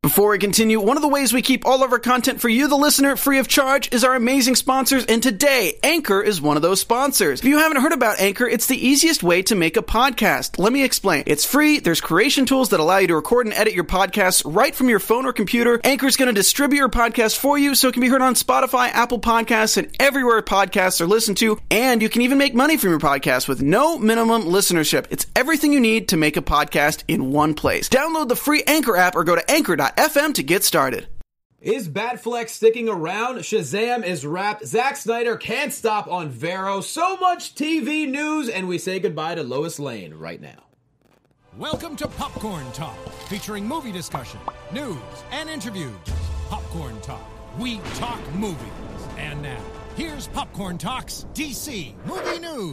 Before we continue, one of the ways we keep all of our content for you, the listener, free of charge is our amazing sponsors, and today, Anchor is one of those sponsors. If you haven't heard about Anchor, it's the easiest way to make a podcast. Let me explain. It's free, there's creation tools that allow you to record and edit your podcasts right from your phone or computer. Anchor's going to distribute your podcast for you so it can be heard on Spotify, Apple Podcasts, and everywhere podcasts are listened to, and you can even make money from your podcast with no minimum listenership. It's everything you need to make a podcast in one place. Download the free Anchor app or go to anchor.fm to get started. Is Batfleck sticking around? Shazam is wrapped. Zack Snyder can't stop on Vero. So much TV news, and we say goodbye to Lois Lane right now. Welcome to Popcorn Talk, featuring movie discussion, news, and interviews. Popcorn Talk. We talk movies. And now, here's Popcorn Talk's DC Movie News.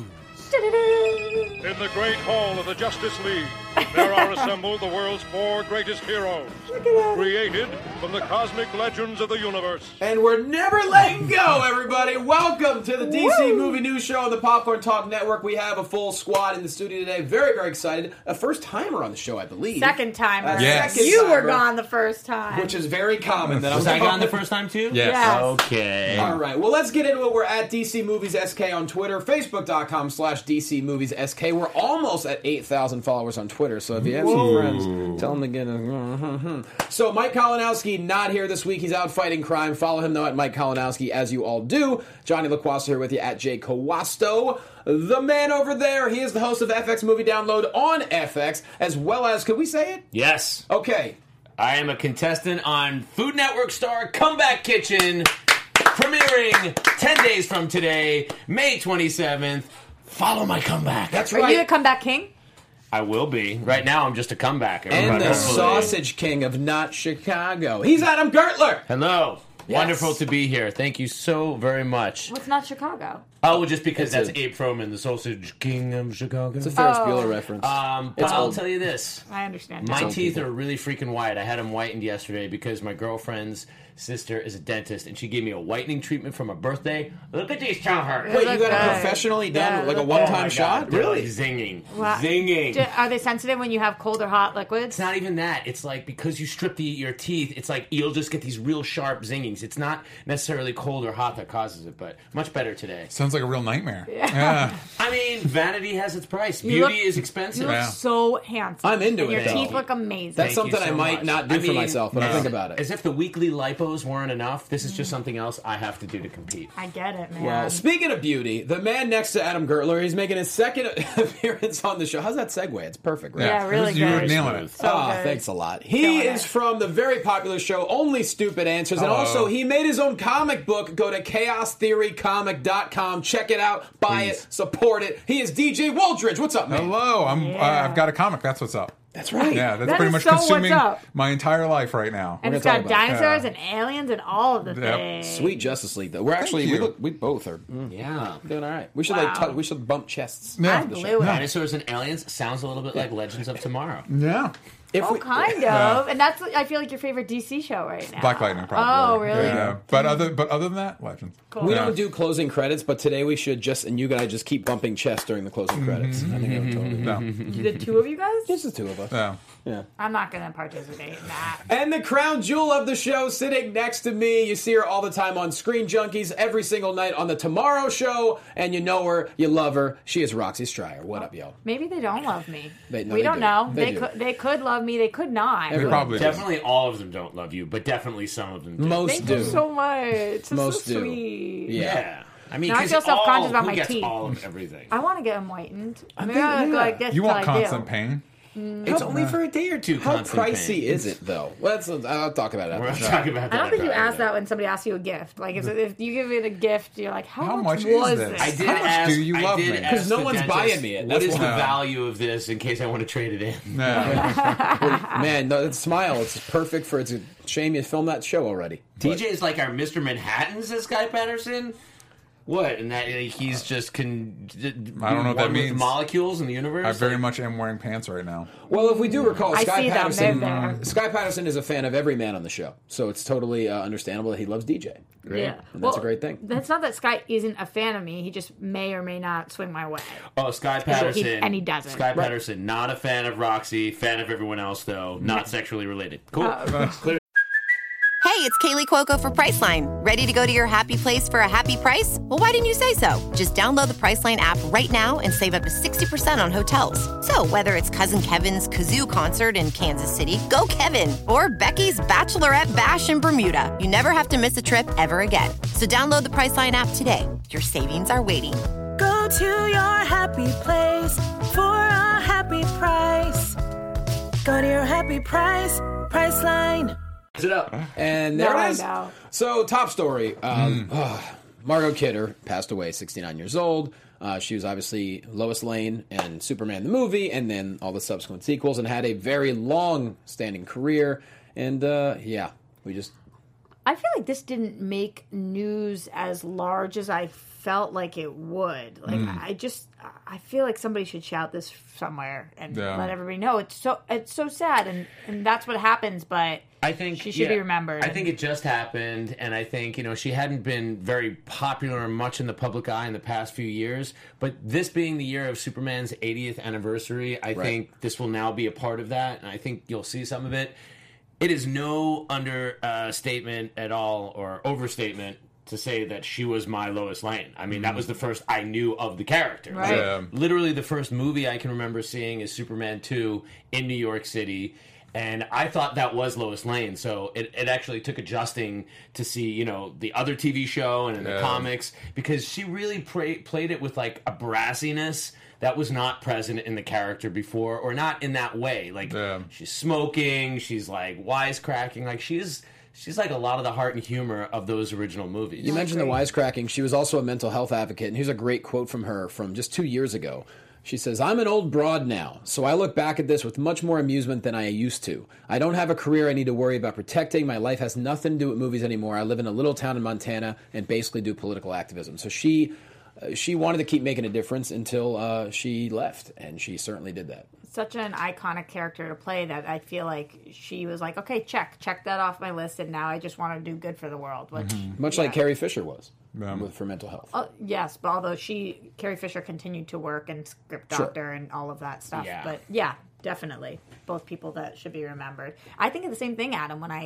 In the great hall of the Justice League, there are assembled the world's 4 greatest heroes, created from the cosmic legends of the universe. And we're never letting go, everybody. Welcome to the DC Movie News Show on the Popcorn Talk Network. We have a full squad in the studio today. Very, very excited. A first-timer on the show, I believe. Second timer. Yes. You were gone the first time. Which is very common. That Was I gone the first time, too? Yes. Okay. All right, well, let's get into it. We're at DC Movies SK on Twitter, Facebook.com/DC Movies SK. We're almost at 8,000 followers on Twitter, so if you have some friends, tell them to get a... So, Mike Kalinowski not here this week. He's out fighting crime. Follow him, though, at Mike Kalinowski, as you all do. Johnny LaQuasto here with you at Jay Kawasto. The man over there, he is the host of FX Movie Download on FX, as well as, could we say it? Yes. Okay. I am a contestant on Food Network star Comeback Kitchen, premiering 10 days from today, May 27th. Follow my comeback. That's Are right. you the comeback king? I will be. Right now, I'm just a comebacker. And the sausage king of not Chicago. He's Adam Gertler. Hello. Yes. Wonderful to be here. Thank you so very much. What's not Chicago? Oh, just because It's that's Abe Froman, the sausage king of Chicago. It's a Ferris Bueller reference. But I'll tell you this. I understand. My now. teeth are really freaking white. I had them whitened yesterday because my girlfriend's sister is a dentist, and she gave me a whitening treatment for my birthday. Look at these chompers. Wait, you got it good. professionally done, Yeah, like a look one-time Oh shot? They're Really? like zinging. Wow. Zinging. Are they sensitive when you have cold or hot liquids? It's not even that. It's like because you strip your teeth, it's like you'll just get these real sharp zingings. It's not necessarily cold or hot that causes it, but much better today. Sounds like a real nightmare. Yeah. I mean, vanity has its price. You Beauty look- is You expensive. look Yeah. so handsome. I'm into and it, Your though. teeth look amazing. That's Thank you something I so might much. not do I for mean, myself, but I'll think about it. As if the weekly lipos weren't enough, this is just something else I have to do to compete. I get it, man. Well, speaking of beauty, the man next to Adam Gertler, he's making his second appearance on the show. How's that segue? It's perfect, right? Yeah, really You were good. nailing it. So good. Thanks a lot. He Killing is it. from the very popular show Only Stupid Answers, and Hello. also he made his own comic book. Go to chaostheorycomic.com, check it out, buy it, support it. He is DJ Waldridge. What's up, man? Hello. I've got a comic. That's what's up. That's right. Yeah, that's That pretty is much so what's consuming up. my entire life right now. And We're it's gonna got talk about it. dinosaurs and aliens and all of the Yep. things. Sweet Justice League, though. We're actually you. we both are Yeah. doing all right. We should Wow. we should bump chests. Yeah. I blew it. Dinosaurs and aliens sounds a little bit like Legends of Tomorrow. Yeah. If Oh, we, kind of. And that's, I feel like, your favorite DC show right now. Black Lightning, probably. Oh, really? Yeah. But other than that, Legends. We Yeah. don't do closing credits, but today we should and you guys just keep bumping chess during the closing credits. I think I would totally do. No. The two of you guys? Just the two of us. Yeah. Yeah. I'm not going to participate in that. And the crown jewel of the show sitting next to me. You see her all the time on Screen Junkies, every single night on The Tomorrow Show, and you know her, you love her. She is Roxy Stryer. What up, y'all? Maybe they don't love me. No, we they don't do. know. They do. They could love me. They could not. They probably do. Definitely all of them don't love you, but definitely some of them do. Most Thank do. you so much. It's Most so do. sweet. Yeah. I mean, Now I 'cause feel self-conscious about who my gets teeth. all of everything? I want to get them whitened. Maybe thinking, I'll go yeah. like this. You want till I do. constant pain? It's only for a day or two. How constant pricey pain. is it, though? Well, I'll talk about it We're after not the show. talking about that. I don't think you after ask that when somebody asks you a gift. Like, if you give it a gift, you're like, how much much was is this? this? I did How much ask. do you love me? Because no one's buying me it. What That's is the why. value of this in case I want to trade it in? Yeah. Man, no, that smile, it's perfect for it's a shame you filmed that show already. TJ is like our Mr. Manhattan, says Guy Patterson. What? And that he's just I don't know what that means. Molecules in the universe. I very much am wearing pants right now. Well, if we do recall, I Sky see them. Patterson. They're there. Sky Patterson is a fan of every man on the show, so it's totally understandable that he loves DJ. Great, Yeah. and that's a great thing. That's not that Sky isn't a fan of me. He just may or may not swing my way. Oh, Sky Patterson. and he doesn't. Sky Patterson, not a fan of Roxy, fan of everyone else though, not sexually related. Cool. Clear. it's Kaylee Cuoco for Priceline. Ready to go to your happy place for a happy price? Well, why didn't you say so? Just download the Priceline app right now and save up to 60% on hotels. So whether it's Cousin Kevin's Kazoo Concert in Kansas City, go Kevin, or Becky's Bachelorette Bash in Bermuda, you never have to miss a trip ever again. So download the Priceline app today. Your savings are waiting. Go to your happy place for a happy price. Go to your happy price, Priceline. It up. And there it is. So, top story. Margot Kidder passed away, 69 years old. She was obviously Lois Lane and Superman the movie, and then all the subsequent sequels, and had a very long-standing career. And, I feel like this didn't make news as large as I felt like it would. Like I feel like somebody should shout this somewhere and let everybody know. It's so sad, and that's what happens. But I think she should be remembered. I think it just happened, and I think she hadn't been very popular or much in the public eye in the past few years. But this being the year of Superman's 80th anniversary, I think this will now be a part of that, and I think you'll see some of it. It is no understatement at all or overstatement to say that she was my Lois Lane. I mean, that was the first I knew of the character. Right. Yeah. Literally the first movie I can remember seeing is Superman 2 in New York City. And I thought that was Lois Lane. So it actually took adjusting to see, the other TV show and in the comics. Because she really played it with, like, a brassiness that was not present in the character before. Or not in that way. Like, she's smoking. She's, like, wisecracking. Like, she's like a lot of the heart and humor of those original movies. You mentioned the wisecracking. She was also a mental health advocate, and here's a great quote from her from just 2 years ago. She says, "I'm an old broad now, so I look back at this with much more amusement than I used to. I don't have a career I need to worry about protecting. My life has nothing to do with movies anymore. I live in a little town in Montana and basically do political activism." So she wanted to keep making a difference until she left, and she certainly did that. Such an iconic character to play that I feel like she was like, okay, check that off my list, and now I just want to do good for the world. Which, Much like Carrie Fisher was for mental health. Yes, but although Carrie Fisher continued to work and script doctor and all of that stuff. Yeah. But yeah, definitely both people that should be remembered. I think of the same thing, Adam. When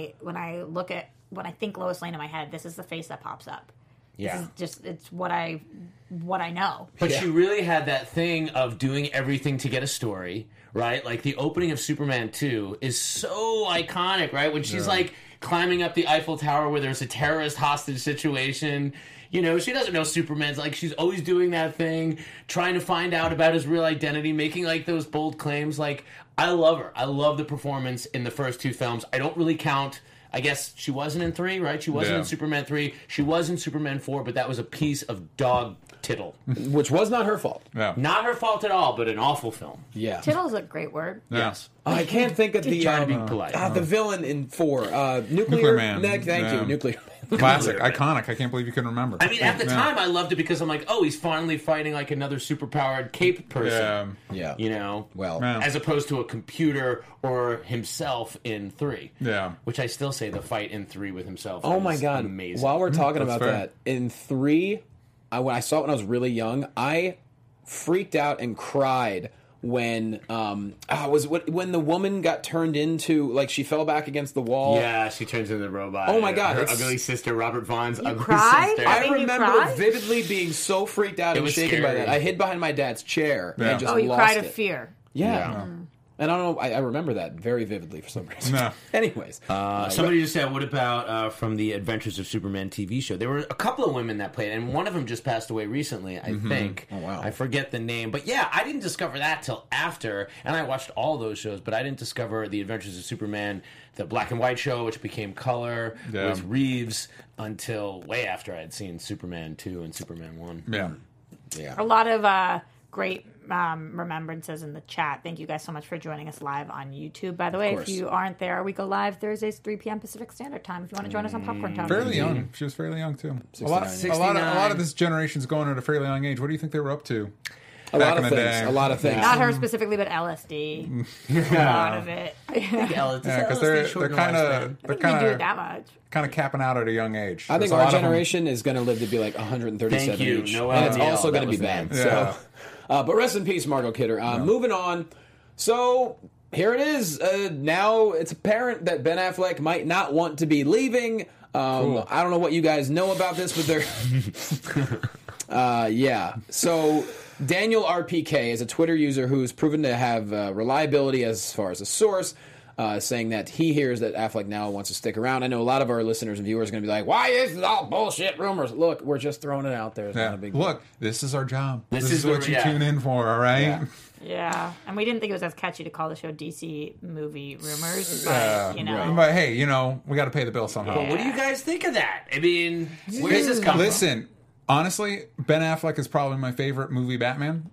I think Lois Lane in my head, this is the face that pops up. Yeah. It's what I know. But she really had that thing of doing everything to get a story, right? Like the opening of Superman 2 is so iconic, right? When she's like climbing up the Eiffel Tower where there's a terrorist hostage situation. She doesn't know Superman's like, she's always doing that thing, trying to find out about his real identity, making like those bold claims. Like, I love her. I love the performance in the first two films. I don't really count. I guess she wasn't in 3, right? She wasn't in Superman 3. She was in Superman 4, but that was a piece of dog tittle. Which was not her fault. Yeah. Not her fault at all, but an awful film. Yeah. Tittle's a great word. Yes. I can't think of the trying to be polite. the villain in 4. Nuclear Man. Thank you, Nuclear Man. Classic, iconic. I can't believe you couldn't remember. I mean, at the time, I loved it because I'm like, oh, he's finally fighting like another superpowered cape person. Yeah. Well, as opposed to a computer or himself in 3. Yeah. Which I still say the fight in 3 with himself Oh is my God. amazing. While we're talking about fair. that, in 3, when I saw it when I was really young, I freaked out and cried when when the woman got turned into, like, she fell back against the wall. Yeah, she turns into the robot. Oh my God, Her it's- ugly sister, Robert Vaughn's ugly cried? sister. I you remember cried? vividly being so freaked out It and was shaken by scary. that. I hid behind my dad's chair Yeah. and just Oh, you lost cried it. of fear. Yeah. And I don't know, I remember that very vividly for some reason. No. Anyways. Somebody just said, what about from the Adventures of Superman TV show? There were a couple of women that played, and one of them just passed away recently, I think. Oh, wow. I forget the name. But yeah, I didn't discover that till after, and I watched all those shows, but I didn't discover the Adventures of Superman, the black and white show, which became color, with Reeves, until way after I had seen Superman 2 and Superman 1. Yeah. A lot of great remembrances in the chat. Thank you guys so much for joining us live on YouTube. By the way, if you aren't there, we go live Thursdays, 3 p.m. Pacific Standard Time. If you want to join us on Popcorn Talk. Fairly young. She was fairly young, too. A lot of this generation's going at a fairly young age. What do you think they were up to? A lot of things. Not her specifically, but LSD. A lot of it. Because they're kind of do it that much. kind of capping out at a young age. I think our generation is going to live to be like 137 Thank you. each. Noel And it's Neal, also going that to be was bad. the name. So, but rest in peace, Margot Kidder. Moving on. So, here it is. Now it's apparent that Ben Affleck might not want to be leaving. Cool. I don't know what you guys know about this, but yeah. So Daniel RPK is a Twitter user who's proven to have reliability as far as a source, saying that he hears that Affleck now wants to stick around. I know a lot of our listeners and viewers are going to be like, why is this all bullshit rumors? Look, we're just throwing it out there. It's not a big deal. This is our job. This is what you tune in for, all right? Yeah, and we didn't think it was as catchy to call the show DC Movie Rumors, but, But hey, we got to pay the bill somehow. But what do you guys think of that? I mean, where does this come from? Listen, honestly, Ben Affleck is probably my favorite movie Batman.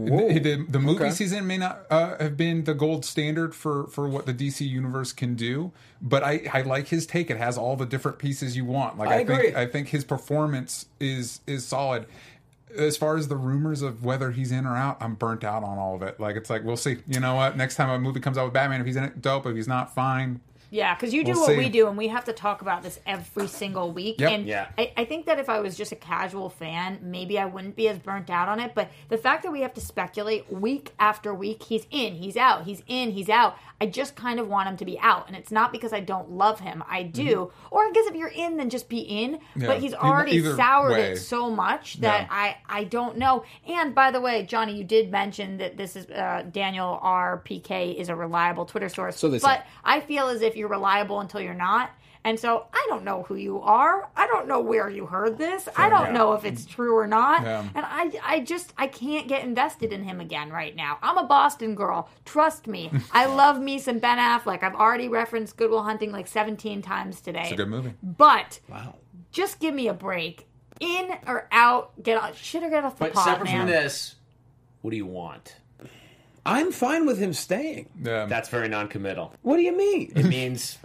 The movies he's in may not have been the gold standard for what the DC universe can do, but I like his take. It has all the different pieces you want. Like I agree. I think his performance is solid. As far as the rumors of whether he's in or out, I'm burnt out on all of it. Like, it's like, we'll see. You know what? Next time a movie comes out with Batman, if he's in it, dope. If he's not, fine. Yeah, because you do what we do, and we have to talk about this every single week. Yep. And I think that if I was just a casual fan, maybe I wouldn't be as burnt out on it. But the fact that we have to speculate week after week, he's in, he's out, he's in, he's out, I just kind of want him to be out. And it's not because I don't love him. I do. Mm-hmm. Or I guess if you're in, then just be in. Yeah. But he's already soured it so much that I don't know. And by the way, Johnny, you did mention that this is Daniel RPK is a reliable Twitter source. But I feel as if you're reliable until you're not. And so I don't know who you are. I don't know where you heard this. I don't know if it's true or not. Yeah. And I can't get invested in him again right now. I'm a Boston girl. Trust me. I love me some Ben Affleck. I've already referenced Good Will Hunting like 17 times today. It's a good movie. But just give me a break. In or out, shit or get off the pot, man. But separate from this, what do you want? I'm fine with him staying. That's very non-committal. What do you mean? It means...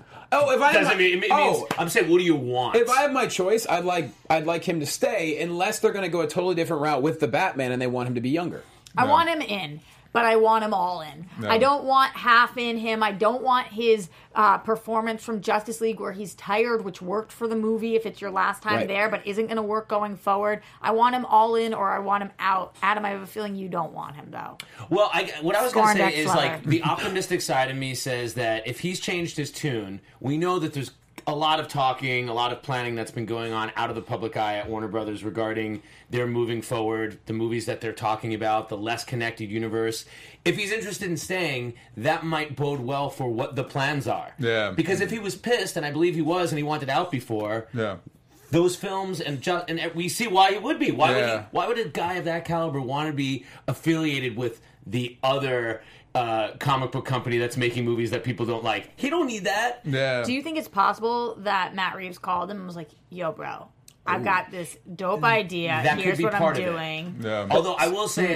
it means I'm saying, what do you want? If I have my choice, I'd like him to stay, unless they're going to go a totally different route with the Batman and they want him to be younger. I want him in, but I want him all in. No. I don't want half in him. I don't want his performance from Justice League where he's tired, which worked for the movie if it's your last time there, but isn't going to work going forward. I want him all in or I want him out. Adam, I have a feeling you don't want him, though. Well, what I was going to say is, like, the optimistic side of me says that if he's changed his tune, we know that there's a lot of talking, a lot of planning that's been going on out of the public eye at Warner Brothers regarding their moving forward, the movies that they're talking about, the less connected universe. If he's interested in staying, that might bode well for what the plans are. Yeah. Because if he was pissed, and I believe he was, and he wanted out before, those films, and we see why he would be. Why would a guy of that caliber want to be affiliated with the other comic book company that's making movies that people don't like? He don't need that. Yeah. Do you think it's possible that Matt Reeves called him and was like, yo, bro, I've got this dope idea. That Here's could be what part I'm of doing. It. Yeah. Although I will say,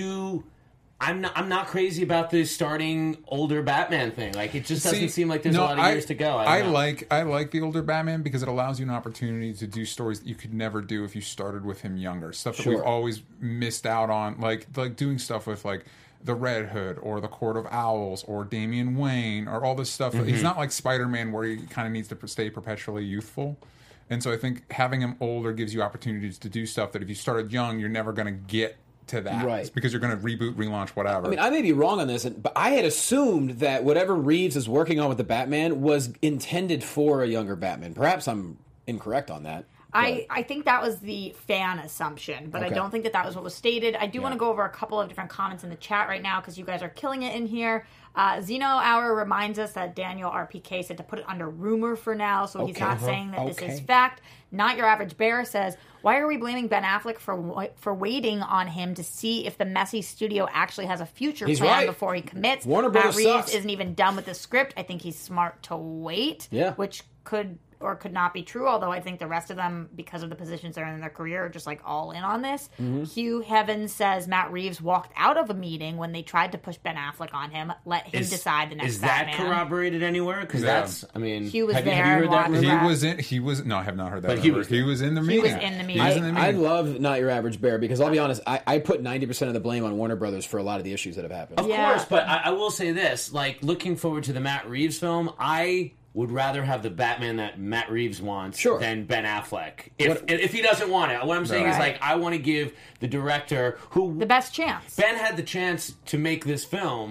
I'm not crazy about the starting older Batman thing. Like, it just doesn't seem like there's a lot of years to go. I like the older Batman because it allows you an opportunity to do stories that you could never do if you started with him younger. Stuff that we've always missed out on, like doing stuff with like the Red Hood or the Court of Owls or Damian Wayne or all this stuff. Mm-hmm. He's not like Spider-Man where he kind of needs to stay perpetually youthful. And so I think having him older gives you opportunities to do stuff that if you started young, you're never going to get to that. Right. It's because you're going to reboot, relaunch, whatever. I mean, I may be wrong on this, but I had assumed that whatever Reeves is working on with the Batman was intended for a younger Batman. Perhaps I'm incorrect on that. I think that was the fan assumption, but I don't think that was what was stated. I do want to go over a couple of different comments in the chat right now because you guys are killing it in here. Zeno Hour reminds us that Daniel RPK said to put it under rumor for now, so he's not saying that this is fact. Not Your Average Bear says, why are we blaming Ben Affleck for waiting on him to see if the messy studio actually has a future plan before he commits? Warner Brothers Matt Reeves sucks. isn't even done with the script. I think he's smart to wait, which could or could not be true, although I think the rest of them, because of the positions they're in their career, are just like all in on this. Mm-hmm. Hugh Heavens says Matt Reeves walked out of a meeting when they tried to push Ben Affleck on him, let him decide the next Batman. Is that corroborated anywhere? Because that's, I mean, Hugh was have there. You heard that? No, I have not heard that. But he was in the meeting. I love Not Your Average Bear because I'll be honest, I put 90% of the blame on Warner Brothers for a lot of the issues that have happened. Of course, but I will say this, like, looking forward to the Matt Reeves film, I would rather have the Batman that Matt Reeves wants than Ben Affleck. If he doesn't want it. What I'm saying is, like, I want to give the director who... the best chance. Ben had the chance to make this film,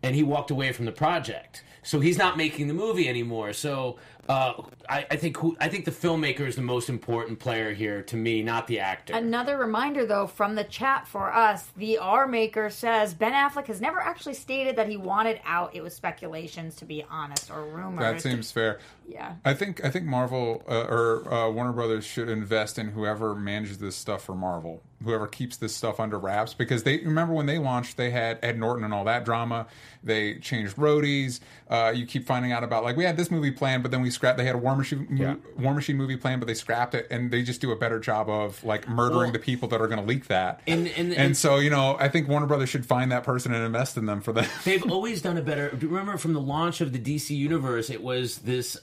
and he walked away from the project. So he's not making the movie anymore. So I think the filmmaker is the most important player here to me, not the actor. Another reminder, though, from the chat for us, the R Maker says Ben Affleck has never actually stated that he wanted out. It was speculations, to be honest, or rumors. That seems fair. Yeah. I think Marvel or Warner Brothers should invest in whoever manages this stuff for Marvel, whoever keeps this stuff under wraps, because they remember when they launched, they had Ed Norton and all that drama. They changed roadies. You keep finding out about, like, we had this movie planned, but then we scrapped. They had a War Machine movie planned, but they scrapped it, and they just do a better job of like murdering the people that are going to leak that. And so, you know, I think Warner Brothers should find that person and invest in them for that. They've always done a better. Remember from the launch of the DC Universe, it was this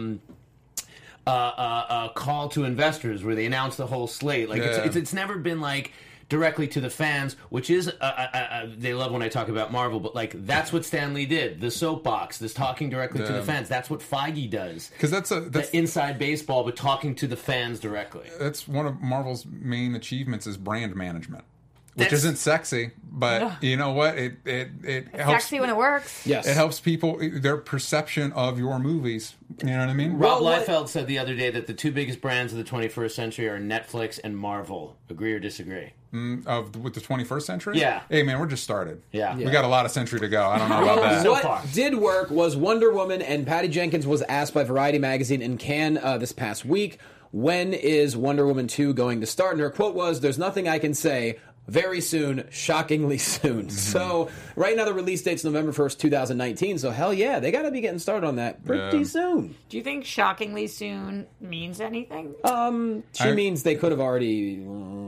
call to investors where they announced the whole slate. Like it's never been like directly to the fans, which is they love when I talk about Marvel, but like that's what Stan Lee did. The soapbox, this talking directly to the fans. That's what Feige does. Because that's inside baseball, but talking to the fans directly. That's one of Marvel's main achievements is brand management. Which isn't sexy, but you know what? It it's helps. Sexy when it works. Yes, it helps people their perception of your movies. You know what I mean? Rob Liefeld said the other day that the two biggest brands of the 21st century are Netflix and Marvel. Agree or disagree? With the 21st century? Yeah. Hey man, we're just started. Yeah. We got a lot of century to go. I don't know about that. So what far did work was Wonder Woman, and Patty Jenkins was asked by Variety magazine in Cannes this past week, when is Wonder Woman 2 going to start? And her quote was, "There's nothing I can say. Very soon, shockingly soon." So right now the release date's November 1st, 2019. So hell yeah, they got to be getting started on that pretty soon. Do you think shockingly soon means anything? She means they could have already.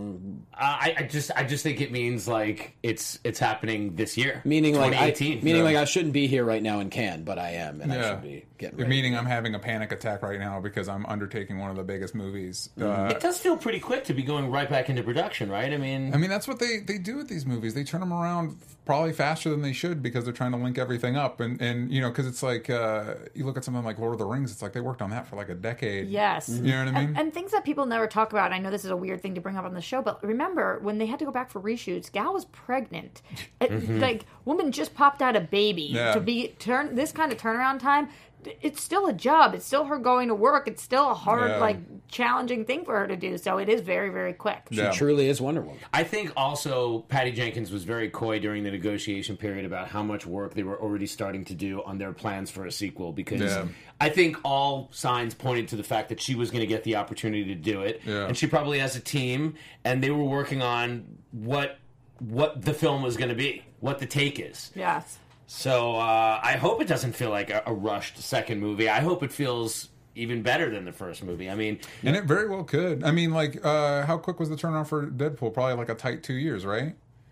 I just think it means like it's happening this year, Meaning like 2018. like I shouldn't be here right now in Cannes, but I am, and I should be getting ready. Meaning I'm having a panic attack right now because I'm undertaking one of the biggest movies. It does feel pretty quick to be going right back into production, right? I mean that's what they do with these movies. They turn them around probably faster than they should because they're trying to link everything up. And you know, because it's like, you look at something like Lord of the Rings, it's like they worked on that for like a decade. Yes. You know what I mean? And things that people never talk about, I know this is a weird thing to bring up on the show, but remember, when they had to go back for reshoots, Gal was pregnant. Like, woman just popped out a baby. To be this kind of turnaround time, it's still a job. It's still her going to work. It's still a hard, challenging thing for her to do. So it is very, very quick. She truly is Wonder Woman. I think also Patty Jenkins was very coy during the negotiation period about how much work they were already starting to do on their plans for a sequel, because I think all signs pointed to the fact that she was going to get the opportunity to do it. And she probably has a team, and they were working on what the film was going to be, what the take is. Yes. So I hope it doesn't feel like a rushed second movie. I hope it feels even better than the first movie. I mean, and it very well could. I mean, like, how quick was the turnaround for Deadpool? Probably like a tight 2 years, right?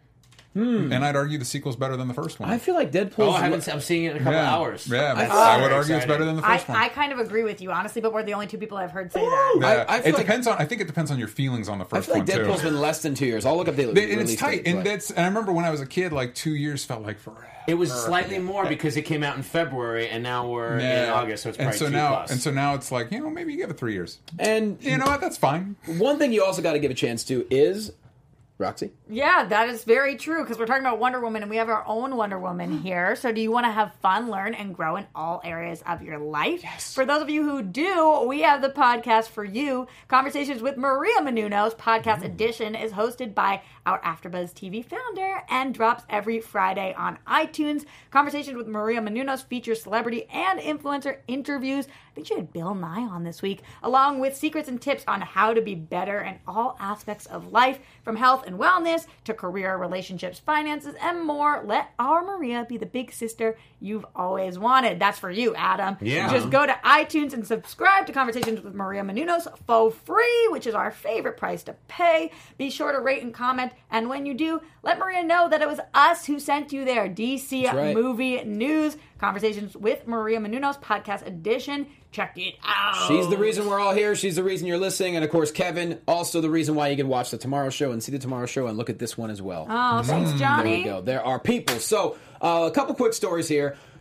And I'd argue the sequel's better than the first one. I feel like Deadpool. I'm seeing it in a couple hours. Yeah, I would argue it's better than the first one. I kind of agree with you, honestly, but we're the only two people I've heard say that. Yeah. I think it depends on your feelings on the first one, too. I feel like Deadpool's been less than 2 years. I'll look up the and it's tight. Date, and I remember when I was a kid, like 2 years felt like forever. It was slightly more because it came out in February, and now we're in August, so it's probably 2+. And so now it's like, you know, maybe you give it 3 years. And you know what? That's fine. One thing you also got to give a chance to is Roxy? Yeah, that is very true, because we're talking about Wonder Woman, and we have our own Wonder Woman here. So do you want to have fun, learn, and grow in all areas of your life? Yes. For those of you who do, we have the podcast for you. Conversations with Maria Menounos, podcast edition, is hosted by our AfterBuzz TV founder and drops every Friday on iTunes. Conversations with Maria Menounos features celebrity and influencer interviews. I think she had Bill Nye on this week, along with secrets and tips on how to be better in all aspects of life, from health and wellness to career, relationships, finances, and more. Let our Maria be the big sister you've always wanted. That's for you, Adam. Yeah. Just go to iTunes and subscribe to Conversations with Maria Menounos for free, which is our favorite price to pay. Be sure to rate and comment, and when you do, let Maria know that it was us who sent you there. DC Movie News, Conversations with Maria Menounos, podcast edition. Check it out. She's the reason we're all here. She's the reason you're listening. And, of course, Kevin, also the reason why you can watch The Tomorrow Show and see The Tomorrow Show and look at this one as well. Oh, thanks, Johnny. There you go. There are people. So, a couple quick stories here.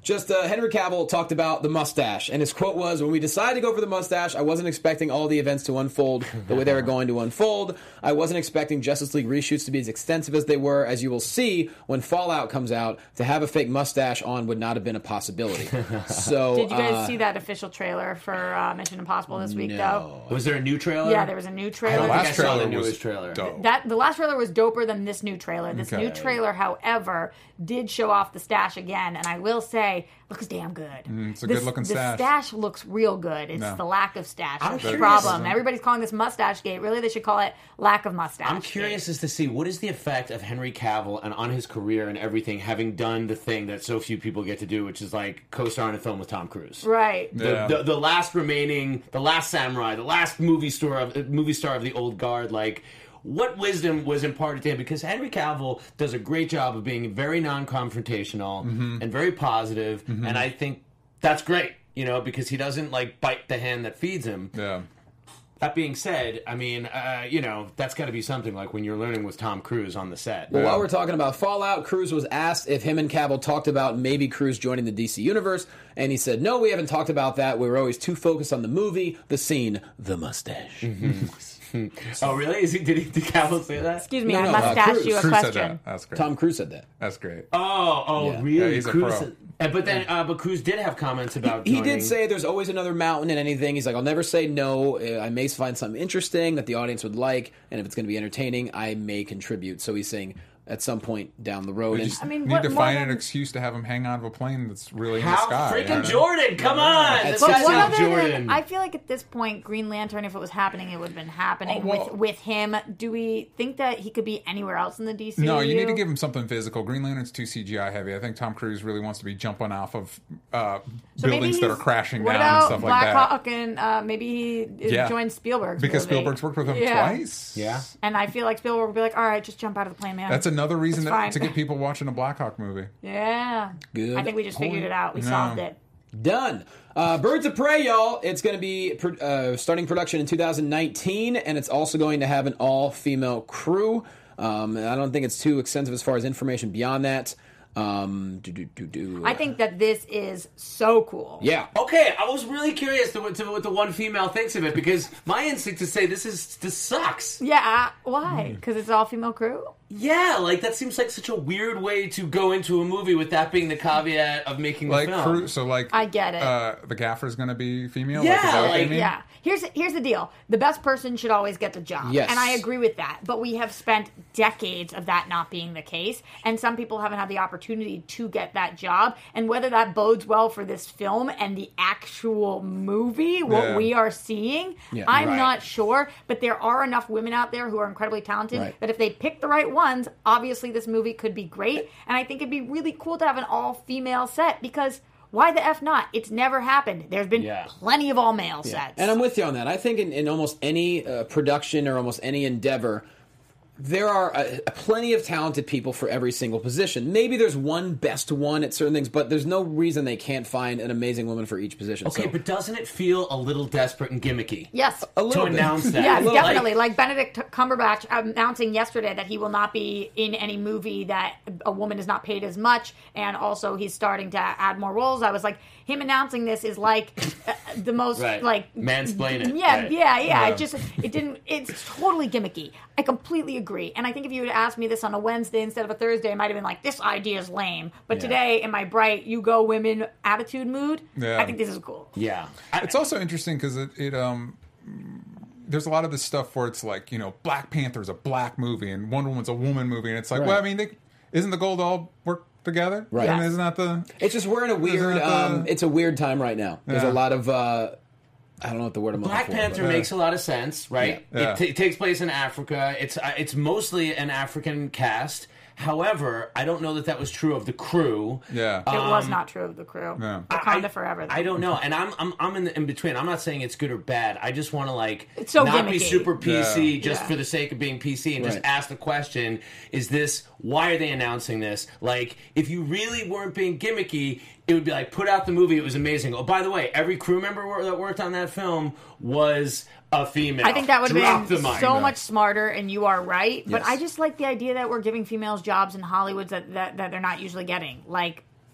Just Henry Cavill talked about the mustache, and his quote was, "When we decided to go for the mustache, I wasn't expecting all the events to unfold the way they were going to unfold. I wasn't expecting Justice League reshoots to be as extensive as they were. As you will see when Fallout comes out, to have a fake mustache on would not have been a possibility." So, did you guys see that official trailer for Mission Impossible this week, though? Was there a new trailer? Yeah, there was a new trailer. I don't think I saw the newest trailer. The last trailer was doper than this new trailer. This new trailer, however, did show off the stash again, and I will say, looks damn good. It's a good-looking stash. The stash looks real good. It's the lack of stash. That's the curious. problem. Everybody's calling this mustache gate. Really, they should call it lack of mustache. I'm curious as to see what is the effect of Henry Cavill and on his career and everything, having done the thing that so few people get to do, which is like co-star in a film with Tom Cruise. Right. The last remaining, the last samurai, the last movie star of the old guard, like, what wisdom was imparted to him? Because Henry Cavill does a great job of being very non-confrontational and very positive, and I think that's great, because he doesn't, like, bite the hand that feeds him. Yeah. That being said, I mean, that's got to be something like when you're learning with Tom Cruise on the set. Well, while we're talking about Fallout, Cruise was asked if him and Cavill talked about maybe Cruise joining the DC Universe, and he said, "No, we haven't talked about that. We were always too focused on the movie, the scene, the mustache." Oh, really? Did Cavill say that? Excuse me, I must ask you a Cruise question. said that. That's great. Tom Cruise said that. That's great. Oh, Yeah. really? Yeah, he's a pro. But Cruise did have comments about He joining. did say there's always another mountain in anything. He's like, "I'll never say no. I may find something interesting that the audience would like, and if it's going to be entertaining, I may contribute." So he's saying at some point down the road. We just I mean, need what to more find than- an excuse to have him hang out of a plane that's really in the How sky. freaking Jordan? Come on! That's This But guy's what not other Jordan. than, I feel like at this point, Green Lantern, if it was happening, it would have been happening Oh, well- with him. Do we think that he could be anywhere else in the DCU? No, you need to give him something physical. Green Lantern's too CGI heavy. I think Tom Cruise really wants to be jumping off of So maybe buildings that are he's- crashing what down about and stuff like Black that. Hawk and maybe he Yeah. joined Spielberg's Because movie. Spielberg's worked with him Yeah. twice. Yeah. And I feel like Spielberg would be like, all right, just jump out of the plane, man. That's another reason It's fine. to get people watching a Black Hawk movie. Yeah. Good I think we just figured it out. We No. solved it. Done. Birds of Prey, y'all. It's going to be starting production in 2019, and it's also going to have an all-female crew. I don't think it's too extensive as far as information beyond that. I think that this is so cool. Yeah. Okay, I was really curious to what the one female thinks of it, because my instinct to say this sucks. Yeah. Why? Because it's all female crew? Yeah, like that seems like such a weird way to go into a movie with that being the caveat of making the Like film. Cruise, so like I get it. the gaffer's going to be female. Yeah, is that what they like- mean? Yeah. Here's the deal. The best person should always get the job. Yes. And I agree with that. But we have spent decades of that not being the case. And some people haven't had the opportunity to get that job. And whether that bodes well for this film and the actual movie, what Yeah. we are seeing, Yeah. I'm Right. not sure. But there are enough women out there who are incredibly talented Right. that if they pick the right ones, obviously this movie could be great. And I think it'd be really cool to have an all-female set because why the F not? It's never happened. There's been Yeah. plenty of all-male sets. And I'm with you on that. I think in almost any production or almost any endeavor, there are plenty of talented people for every single position. Maybe there's one best one at certain things, but there's no reason they can't find an amazing woman for each position. Okay, So- but doesn't it feel a little desperate and gimmicky? Yes. a To little bit. announce that. Yes, A little, definitely. Like Benedict Cumberbatch announcing yesterday that he will not be in any movie that a woman is not paid as much, and also he's starting to add more roles. I was like, him announcing this is like the most Right. like Mansplain it. Yeah, Right. yeah. It didn't. It's totally gimmicky. I completely agree. And I think if you had asked me this on a Wednesday instead of a Thursday, I might have been like, this idea is lame. But today, in my bright, you go women attitude mood, Yeah. I think this is cool. Yeah. It's also interesting because there's a lot of this stuff where it's like, Black Panther's a black movie and Wonder Woman's a woman movie, and it's like, Right. well, I mean, isn't the goal to all work together? Right. I mean, Yes. isn't that the? It's just we're in a weird. Isn't it It's a weird time right now. There's Yeah. a lot of. I don't know what the word I'm Black looking for. Panther but- makes a lot of sense, right? Yeah. It takes place in Africa. It's mostly an African cast. However, I don't know that was true of the crew. Yeah. It was not true of the crew. Yeah. Wakanda forever. Though. I don't know, and I'm in between. I'm not saying it's good or bad. I just want to It's so not be gimmicky. super PC Yeah. just Yeah. for the sake of being PC and just Right. ask the question: is this? Why are they announcing this? Like, if you really weren't being gimmicky, it would be like, put out the movie. It was amazing. Oh, by the way, every crew member that worked on that film was a female. I think that would Drop have the been mic. so much smarter, and you are right. But Yes. I just like the idea that we're giving females jobs in Hollywood that they're not usually getting. Like,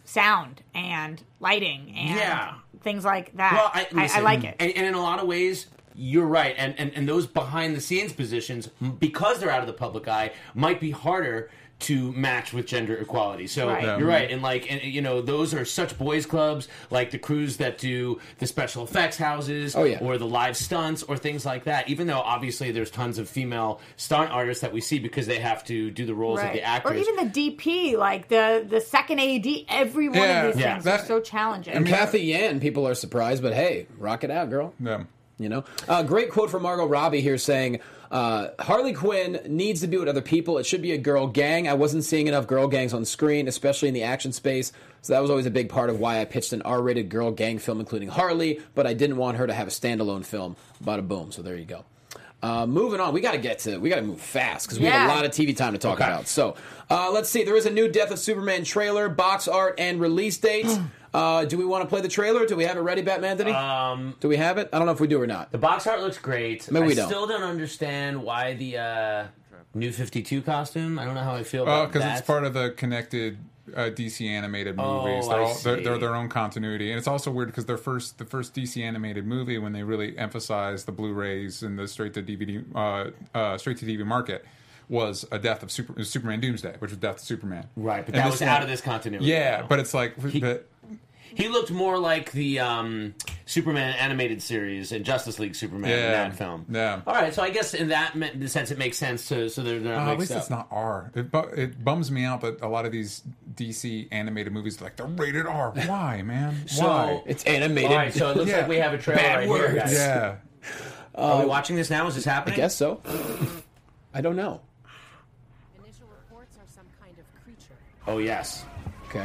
sound and lighting and things like that. Well, I like it. And in a lot of ways, you're right. And those behind-the-scenes positions, because they're out of the public eye, might be harder to match with gender equality. So you're right. And those are such boys clubs, like the crews that do the special effects houses or the live stunts or things like that. Even though obviously there's tons of female stunt artists that we see because they have to do the roles of the actors. Or even the DP, like the second AD, every one of these things are so challenging. And Kathy Yan, people are surprised, but hey, rock it out, girl. Yeah. Great quote from Margot Robbie here saying, Harley Quinn needs to be with other people. It should be a girl gang. I wasn't seeing enough girl gangs on screen, especially in the action space. So that was always a big part of why I pitched an R-rated girl gang film, including Harley, but I didn't want her to have a standalone film. Bada boom. So there you go. Moving on, we got to move fast because we have a lot of TV time to talk about. So let's see. There is a new Death of Superman trailer, box art, and release date. Do we want to play the trailer? Do we have it ready, Batman? Do we have it? I don't know if we do or not. The box art looks great. Maybe we don't. I still don't understand why the New 52 costume. I don't know how I feel about that. Because it's part of the connected DC animated movies. They're their own continuity, and it's also weird because the first DC animated movie, when they really emphasized the Blu-rays and the straight to DVD market, was a Death of Superman Doomsday, which was Death of Superman. Right, but that was out of this continuity. Yeah, but it's like he looked more like the Superman animated series and Justice League Superman in that film. Yeah. All right, so I guess in that sense it makes sense so they're not mixed at least up. it's not R. It bums me out that a lot of these DC animated movies, like, they're rated R. Why, man? Why? It's animated. All right, so it looks like we have a trailer here, guys. Yeah. Are we watching this now? Is this happening? I guess so. I don't know. Initial reports are some kind of creature. Oh, yes. Okay.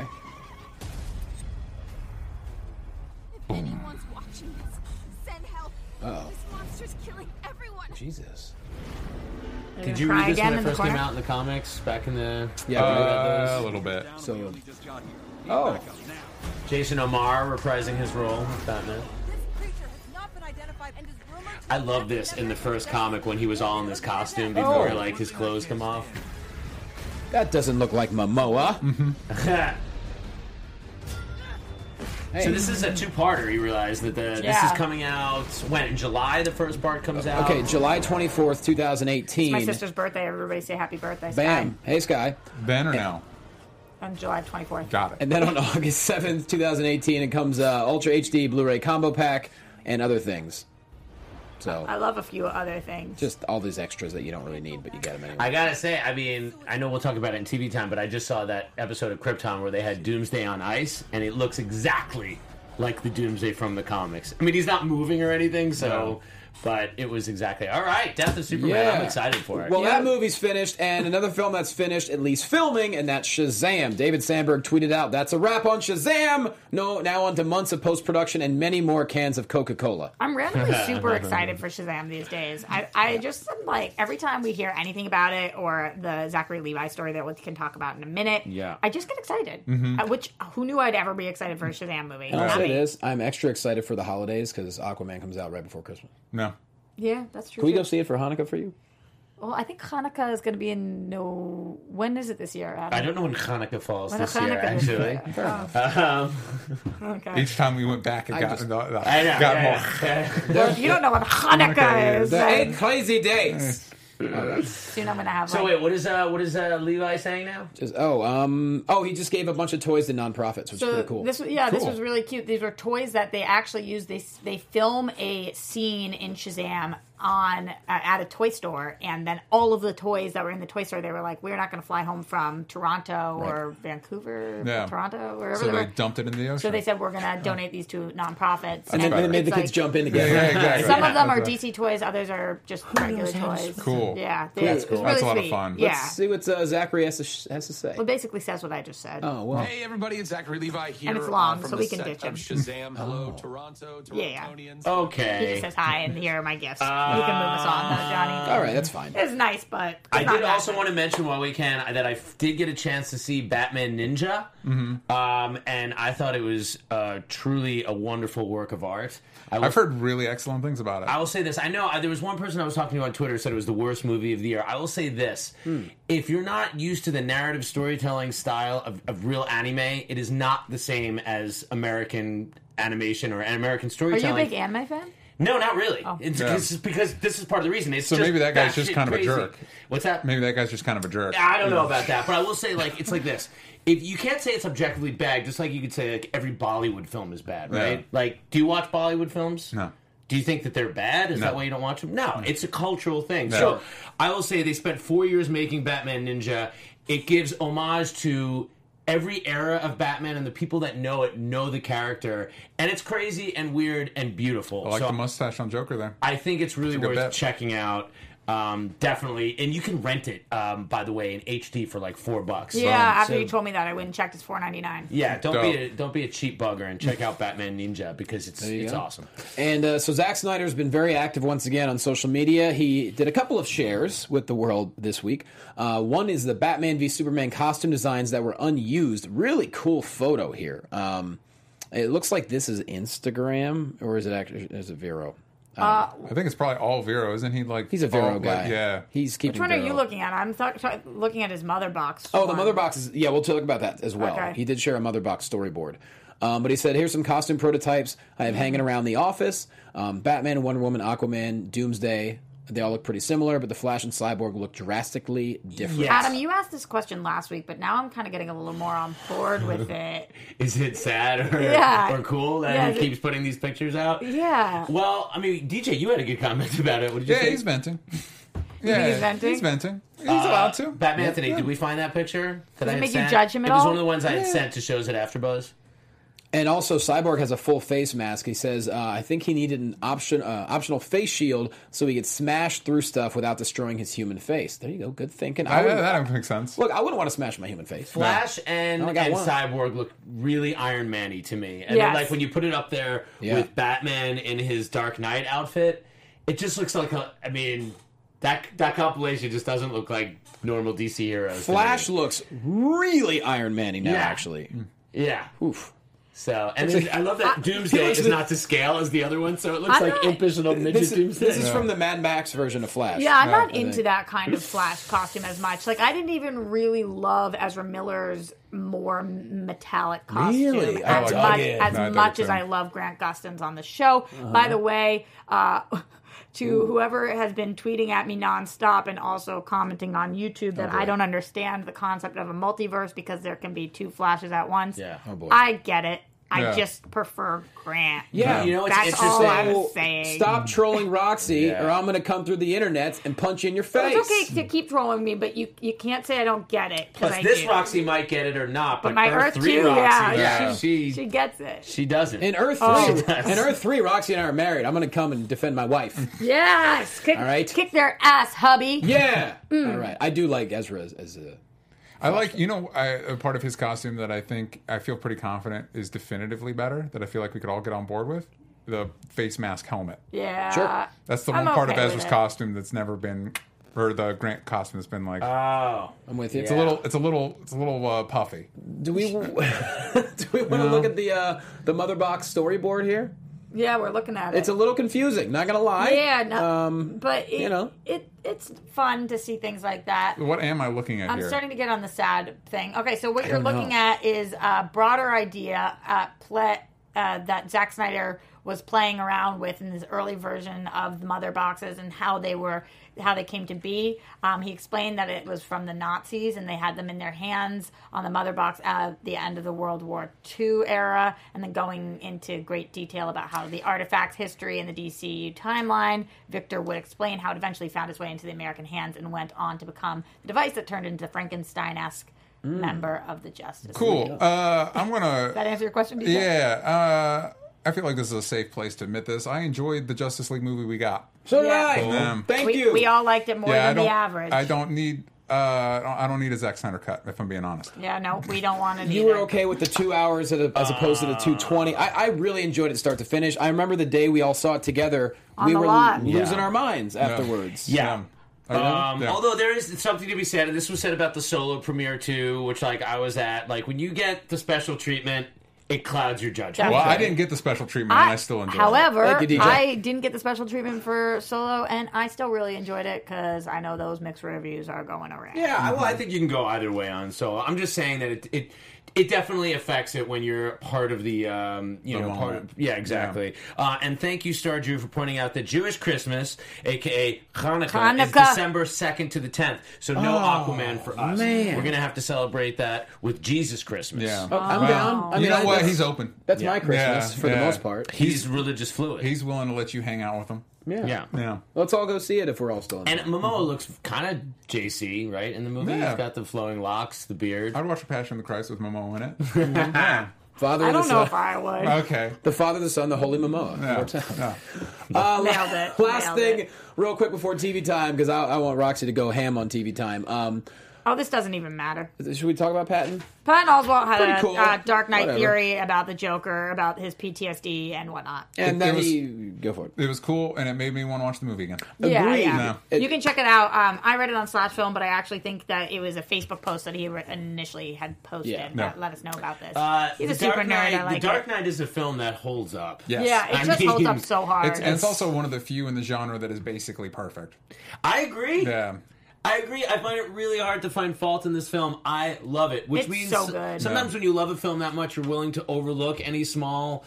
If anyone's watching this, send help. Uh-oh. This monster's killing everyone. Jesus. Did you read this when it first came out in the comics back in the... Yeah, a little bit. So, Jason O'Mara reprising his role as Batman. I love this in the first comic when he was all in this costume before like his clothes come off. That doesn't look like Momoa. Hey. So this is a two-parter. You realize that this is coming out when in July. The first part comes out. Okay, July 24th, 2018. It's my sister's birthday. Everybody say happy birthday, Sky. Bam. Hey, Sky. Then or now? On July 24th. Got it. And then on August 7th, 2018, it comes Ultra HD Blu-ray combo pack and other things. So I love a few other things. Just all these extras that you don't really need, but you get them anyway. I gotta say, I mean, I know we'll talk about it in TV time, but I just saw that episode of Krypton where they had Doomsday on ice, and it looks exactly like the Doomsday from the comics. I mean, he's not moving or anything, so... No. But it was exactly... All right, Death of Superman. Yeah. I'm excited for it. Well, that movie's finished, and another film that's finished, at least filming, and that's Shazam. David Sandberg tweeted out, "That's a wrap on Shazam! No, now on to months of post-production and many more cans of Coca-Cola." I'm randomly super excited for Shazam these days. I just, like, every time we hear anything about it, or the Zachary Levi story that we can talk about in a minute, I just get excited. Which, who knew I'd ever be excited for a Shazam movie? I'll say this, I'm extra excited for the holidays, because Aquaman comes out right before Christmas. No. Yeah, that's true. Can we go see it for Hanukkah for you? Well, I think Hanukkah is going to be in when is it this year, Adam? I don't know when Hanukkah falls this year, actually. Okay. Each time we went back, it got more. Well, you don't know what Hanukkah is. The 8 crazy days. Soon I'm going to have. So wait, what is Levi saying now? He just gave a bunch of toys to nonprofits, which is pretty cool. This was really cute. These were toys that they actually use. They film a scene in Shazam at a toy store, and then all of the toys that were in the toy store, they were like, "We're not going to fly home from Toronto or Vancouver, Toronto, wherever." So they dumped it in the ocean. So they said, "We're going to donate these to nonprofits," and then they made the kids jump in together. Yeah, exactly. Some of them are DC toys, others are just regular toys. Cool. Yeah, that's cool. Really that's a lot sweet. of fun. Yeah. Let's see what Zachary has to say. Well, it basically says what I just said. Oh well. Hey everybody, it's Zachary Levi here. And it's long, from so the we can set ditch him. of Shazam. Hello, Toronto, Torontonians. Okay. He just says hi, and here are my gifts. can move us on, though, Johnny. All right, that's fine. It's nice, but I did also want to mention while we can that I did get a chance to see Batman Ninja, and I thought it was truly a wonderful work of art. I've heard really excellent things about it. I will say this. I know there was one person I was talking to on Twitter said it was the worst movie of the year. I will say this. If you're not used to the narrative storytelling style of real anime, it is not the same as American animation or American Are storytelling. you a big anime fan? No, not really. Oh. It's because this is part of the reason. It's So just maybe that guy's just batshit kind of a crazy. jerk. What's that? Maybe that guy's just kind of a jerk. I don't know about that, but I will say, like, it's like this. If you can't say it's objectively bad, just like you could say like every Bollywood film is bad, right? Yeah. Like, do you watch Bollywood films? No. Do you think that they're bad? Is No. that why you don't watch them? No, it's a cultural thing. No. So I will say they spent 4 years making Batman Ninja. It gives homage to every era of Batman, and the people that know it know the character. And it's crazy and weird and beautiful. I like So the mustache on Joker there. I think it's really It's a good worth bet. checking out. Definitely, and you can rent it. By the way, in HD for like $4. Yeah, after So- you told me that, I went and checked. It's $4.99. Yeah, Dope. don't be a cheap bugger and check out Batman Ninja because it's go. awesome. And so Zack Snyder's been very active once again on social media. He did a couple of shares with the world this week. One is the Batman v Superman costume designs that were unused. Really cool photo here. It looks like this is Instagram, or is it actually is it Vero? I think it's probably all Vero, isn't he? Like He's a Vero all, guy. Like, yeah. He's keeping Which one are Vero. you looking at? I'm looking at his mother box. Oh, the one. mother box is... Yeah, we'll talk about that as well. Okay. He did share a mother box storyboard. But he said, here's some costume prototypes I have hanging around the office. Batman, Wonder Woman, Aquaman, Doomsday. They all look pretty similar, but the Flash and Cyborg look drastically different. Yes. Adam, you asked this question last week, but now I'm kind of getting a little more on board with it. Is it sad or, Yeah. or cool that Yeah, he keeps putting these pictures out? Yeah. Well, I mean, DJ, you had a good comment about it. What did you Yeah, think? he's venting. he's venting? He's venting. He's allowed to. Batman Anthony, did we find that picture? That Does it I had make you sent? judge him at It was all? one of the ones I had sent to shows at AfterBuzz. And also, Cyborg has a full face mask. He says, I think he needed an optional face shield so he could smash through stuff without destroying his human face. There you go. Good thinking. That makes sense. Look, I wouldn't want to smash my human face. Flash and I got one. Cyborg look really Iron Man-y to me. And then, Yes. like, when you put it up there with Batman in his Dark Knight outfit, it just looks like that compilation just doesn't look like normal DC heroes. Flash looks really Iron Man-y now, actually. Yeah. Oof. So, and then I love that Doomsday is not to scale as the other one, so it looks like impish little midget Doomsday. This is from the Mad Max version of Flash. Yeah, I'm not I think. into that kind of Flash costume as much. Like, I didn't even really love Ezra Miller's more metallic costume Really? I as dug much, it. as, No, I dug much it as too. I love Grant Gustin's on the show. By the way, to whoever has been tweeting at me nonstop and also commenting on YouTube that I don't understand the concept of a multiverse because there can be two Flashes at once. Yeah. Oh, boy. I get it. I Yeah. just prefer Grant. Yeah. You know, it's That's interesting. all I'm saying. Stop trolling Roxy, Yeah. or I'm going to come through the internet and punch you in your face. It's okay to keep trolling me, but you can't say I don't get it. 'cause Plus, I this do. Roxy might get it or not, but my Earth Earth 3 too, Roxy, yeah. she She gets it. doesn't. In Earth 3, Oh. in Earth 3, Roxy and I are married. I'm going to come and defend my wife. Yes. Kick, All right. kick their ass, hubby. Yeah. All right. I do like Ezra as a... I like, a part of his costume that I feel pretty confident is definitively better, that I feel like we could all get on board with. The face mask helmet. Yeah. Sure. That's the I'm one part okay of with Ezra's it. costume that's never been, or the Grant costume that's been like, Oh. I'm with you. it's a little puffy. Do we want to look at the Mother Box storyboard here? Yeah, we're looking at it. It's a little confusing, not going to lie. Yeah, no, but you it's fun to see things like that. What am I looking at I'm here? starting to get on the sad thing. Okay, so what you're don't know. looking at is a broader idea that Zack Snyder was playing around with in this early version of the Mother Boxes and how they came to be. He explained that it was from the Nazis and they had them in their hands on the Mother Box at the end of the World War II era, and then going into great detail about how the artifacts history in the DCU timeline. Victor would explain how it eventually found its way into the American hands and went on to become the device that turned into the Frankenstein-esque member of the Justice League. Cool. I'm going Does to... that answer your question, DJ? Yeah. I feel like this is a safe place to admit this. I enjoyed the Justice League movie we got. So did Yeah. I. Yeah. Thank you. We all liked it more than the average. I don't need I don't need a Zack Snyder cut, if I'm being honest. Yeah, no, we don't want it. You were okay with the 2 hours as opposed to the 2:20. I really enjoyed it start to finish. I remember the day we all saw it together. On we the were lot. losing our minds afterwards. Yeah. Yeah. Although there is something to be said, and this was said about the Solo premiere too, which like I was at. Like when you get the special treatment, it clouds your judgment. Well, I didn't get the special treatment, and I still enjoyed however, it. Thank you, DJ. I didn't get the special treatment for Solo, and I still really enjoyed it because I know those mixed reviews are going around. Yeah, well, I think you can go either way on Solo. I'm just saying that it definitely affects it when you're part of the exactly. Yeah. And thank you, Star Jew, for pointing out that Jewish Christmas, aka Hanukkah, is December 2nd to the 10th. So no Aquaman for us. Man. We're gonna have to celebrate that with Jesus Christmas. Yeah. I'm down. I mean, you know what? He's open. That's my Christmas for the most part. He's religious fluid. He's willing to let you hang out with him. Yeah. Let's all go see it if we're all still in. And Momoa looks kind of JC, right, in the movie? Yeah. He's got the flowing locks, the beard. I'd watch The Passion of the Christ with Momoa in it. Father I and the don't know Son. if I would. Okay. The Father, the Son, the Holy Momoa. Yeah. Nailed it. Last Nailed thing, it. real quick before TV time, because I want Roxy to go ham on TV time. Oh, this doesn't even matter. Should we talk about Patton? Patton Oswalt had Pretty a cool. Dark Knight Whatever. theory about the Joker, about his PTSD and whatnot. And It then was- he go for it. It was cool, and it made me want to watch the movie again. Yeah, Agreed. yeah. No. You can check it out. I read it on Slash Film, but I actually think that it was a Facebook post that he initially had posted Yeah. that let us know about this. He's The a super Dark nerd. Knight, I like The Dark it. Knight is a film that holds up. Yes. Yeah, it I just holds mean, up so hard. And it's also one of the few in the genre that is basically perfect. I agree. Yeah. I agree. I find it really hard to find fault in this film. I love it, which It's means so good. sometimes when you love a film that much, you're willing to overlook any small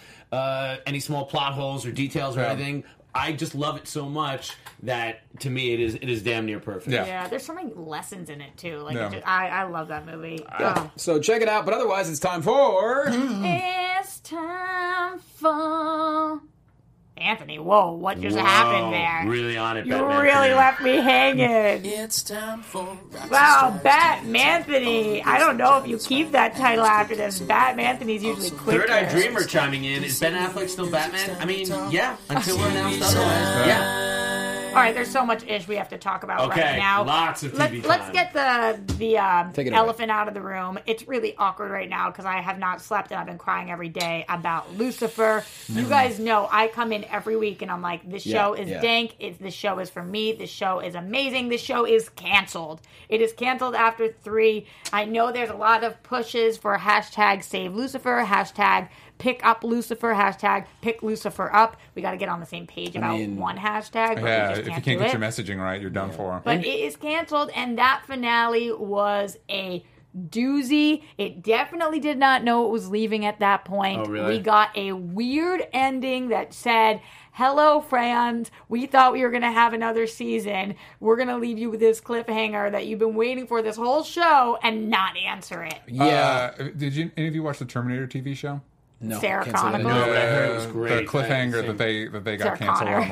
plot holes or details or Yeah. anything. I just love it so much that to me it is damn near perfect. Yeah. Yeah, there's so many lessons in it too. Like Yeah. I love that movie. So check it out. But otherwise, it's time for. It's time for Anthony. Whoa, what just happened there? Really on it, You Batman. really left me hanging. It's time for Wow, Batmanthony. I don't know if you keep that title after this. Batmanthony's usually quicker. Third Eye Dreamer chiming in. Is Ben Affleck still Batman? I mean, yeah, until we're announced otherwise. Yeah. All right, there's so much ish we have to talk about Okay, right now. lots of TV Let's time. get the Take it elephant out of the room. It's really awkward right now because I have not slept and I've been crying every day about Lucifer. You guys know I come in every week and I'm like, this show is dank. This show is for me. This show is amazing. This show is canceled. It is canceled after 3. I know there's a lot of pushes for hashtag save Lucifer, hashtag pick up Lucifer, hashtag pick Lucifer up. We got to get on the same page about one hashtag. But Yeah, we just if you can't can't do get it. your messaging right, you're done for. But it is canceled, and that finale was a doozy. It definitely did not know it was leaving at that point. Oh, really? We got a weird ending that said, hello, friends. We thought we were going to have another season. We're going to leave you with this cliffhanger that you've been waiting for this whole show and not answer it. Yeah. Did any of you watch the Terminator TV show? No. Sarah can't say that I Connor. did. No, but I heard it was great. The cliffhanger Same. that they got Sarah canceled Connor. on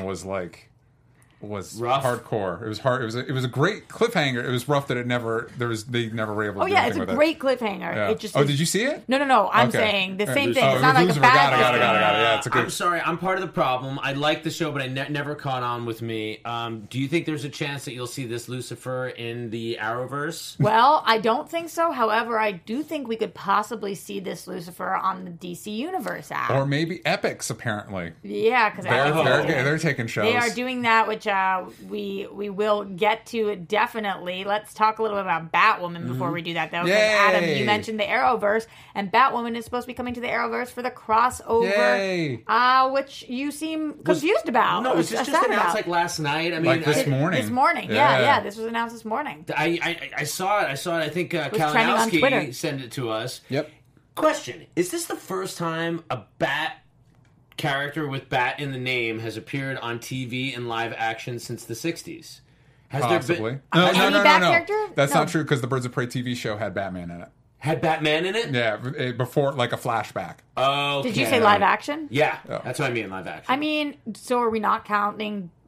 was Rough. hardcore. It was hard. It was a great cliffhanger. It was rough that they never were able to Oh, do yeah, anything it's a with great cliffhanger. Yeah. It just Oh, is- did you see it? No. I'm Okay. saying the same Oh, thing. It's not like a Lucifer, bad got it. cliffhanger. Yeah, it's a good. I'm sorry, I'm part of the problem. I like the show, but I never caught on with me. Do you think there's a chance that you'll see this Lucifer in the Arrowverse? Well, I don't think so. However, I do think we could possibly see this Lucifer on the DC Universe app. Or maybe Epics, apparently. Yeah, because They're taking shows. they are doing that, which we will get to definitely. Let's talk a little bit about Batwoman before we do that, though. 'Cause Adam, you mentioned the Arrowverse, and Batwoman is supposed to be coming to the Arrowverse for the crossover, which you seem confused about. No, it was just sad announced about. like last night. I mean, Like this morning. This morning, yeah. This was announced this morning. I saw it. I think was trending on Twitter. Kalinowski sent it to us. Yep. Question: is this the first time a Bat character with Bat in the name has appeared on TV in live action since the 60s? Has Possibly. there been Any Bat character? That's No. not true because the Birds of Prey TV show had Batman in it. had Batman in it? Yeah, before like a flashback. Okay. Did you say live action? Yeah, that's what I mean, live action. I mean, so are we not counting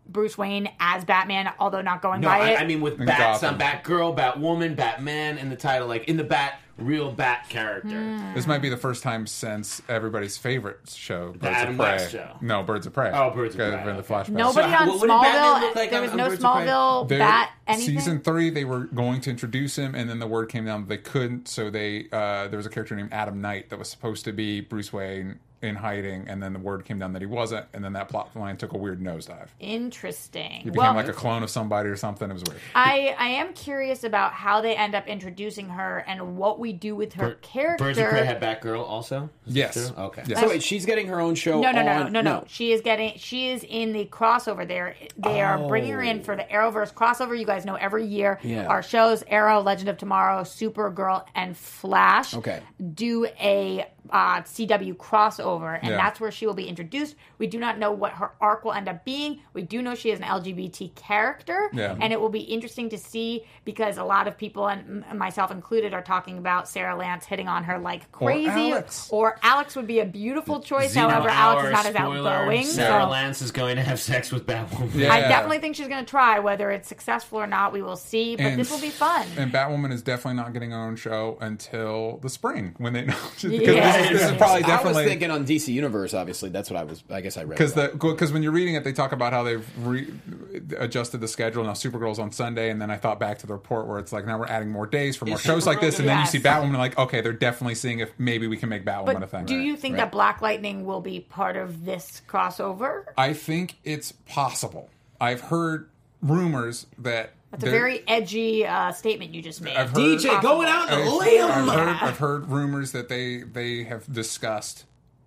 Bruce Wayne as Batman, although not going No, by it. I mean with In Bats Gotham. on Batgirl, Batwoman, Batman in the title, like in the real Bat character. This might be the first time since everybody's favorite show, Birds Adam of Prey. West show. No, Birds of Prey. Oh, Birds of Prey, In the okay. flashback. Nobody So on what did Batman look Smallville. like There on- was on no Birds of Prey? Smallville There- Bat anything. Season 3, they were going to introduce him, and then the word came down that they couldn't. So there was a character named Adam Knight that was supposed to be Bruce Wayne in hiding, and then the word came down that he wasn't, and then that plot line took a weird nosedive. Interesting. He became like a clone of somebody or something. It was weird. I am curious about how they end up introducing her and what we do with her character. Birds of Prey had Batgirl also? Is Yes. this true? Okay. Yes. So wait, she's getting her own show. No. She is in the crossover there. They are bringing her in for the Arrowverse crossover. You guys know every year our shows, Arrow, Legend of Tomorrow, Supergirl, and Flash do a CW crossover, and that's where she will be introduced. We do not know what her arc will end up being. We do know she is an LGBT character, and it will be interesting to see because a lot of people, and myself included, are talking about Sarah Lance hitting on her like crazy. Or Alex would be a beautiful choice. However, Alex is not as outgoing. Sarah Lance is going to have sex with Batwoman. Yeah. I definitely think she's going to try. Whether it's successful or not, we will see. But this will be fun. And Batwoman is definitely not getting her own show until the spring when they know. This is probably definitely. I was thinking on DC Universe. Obviously, that's what I guess I read. Because when you're reading it, they talk about how they've adjusted the schedule. Now Supergirl's on Sunday, and then I thought back to the report where it's like now we're adding more days for more shows like this, and then you see Batwoman, like okay, they're definitely seeing if maybe we can make Batwoman a thing. Do you think that Black Lightning will be part of this crossover? I think it's possible. I've heard rumors that. That's a very edgy statement you just made. DJ going out on a limb. I've heard rumors that they have discussed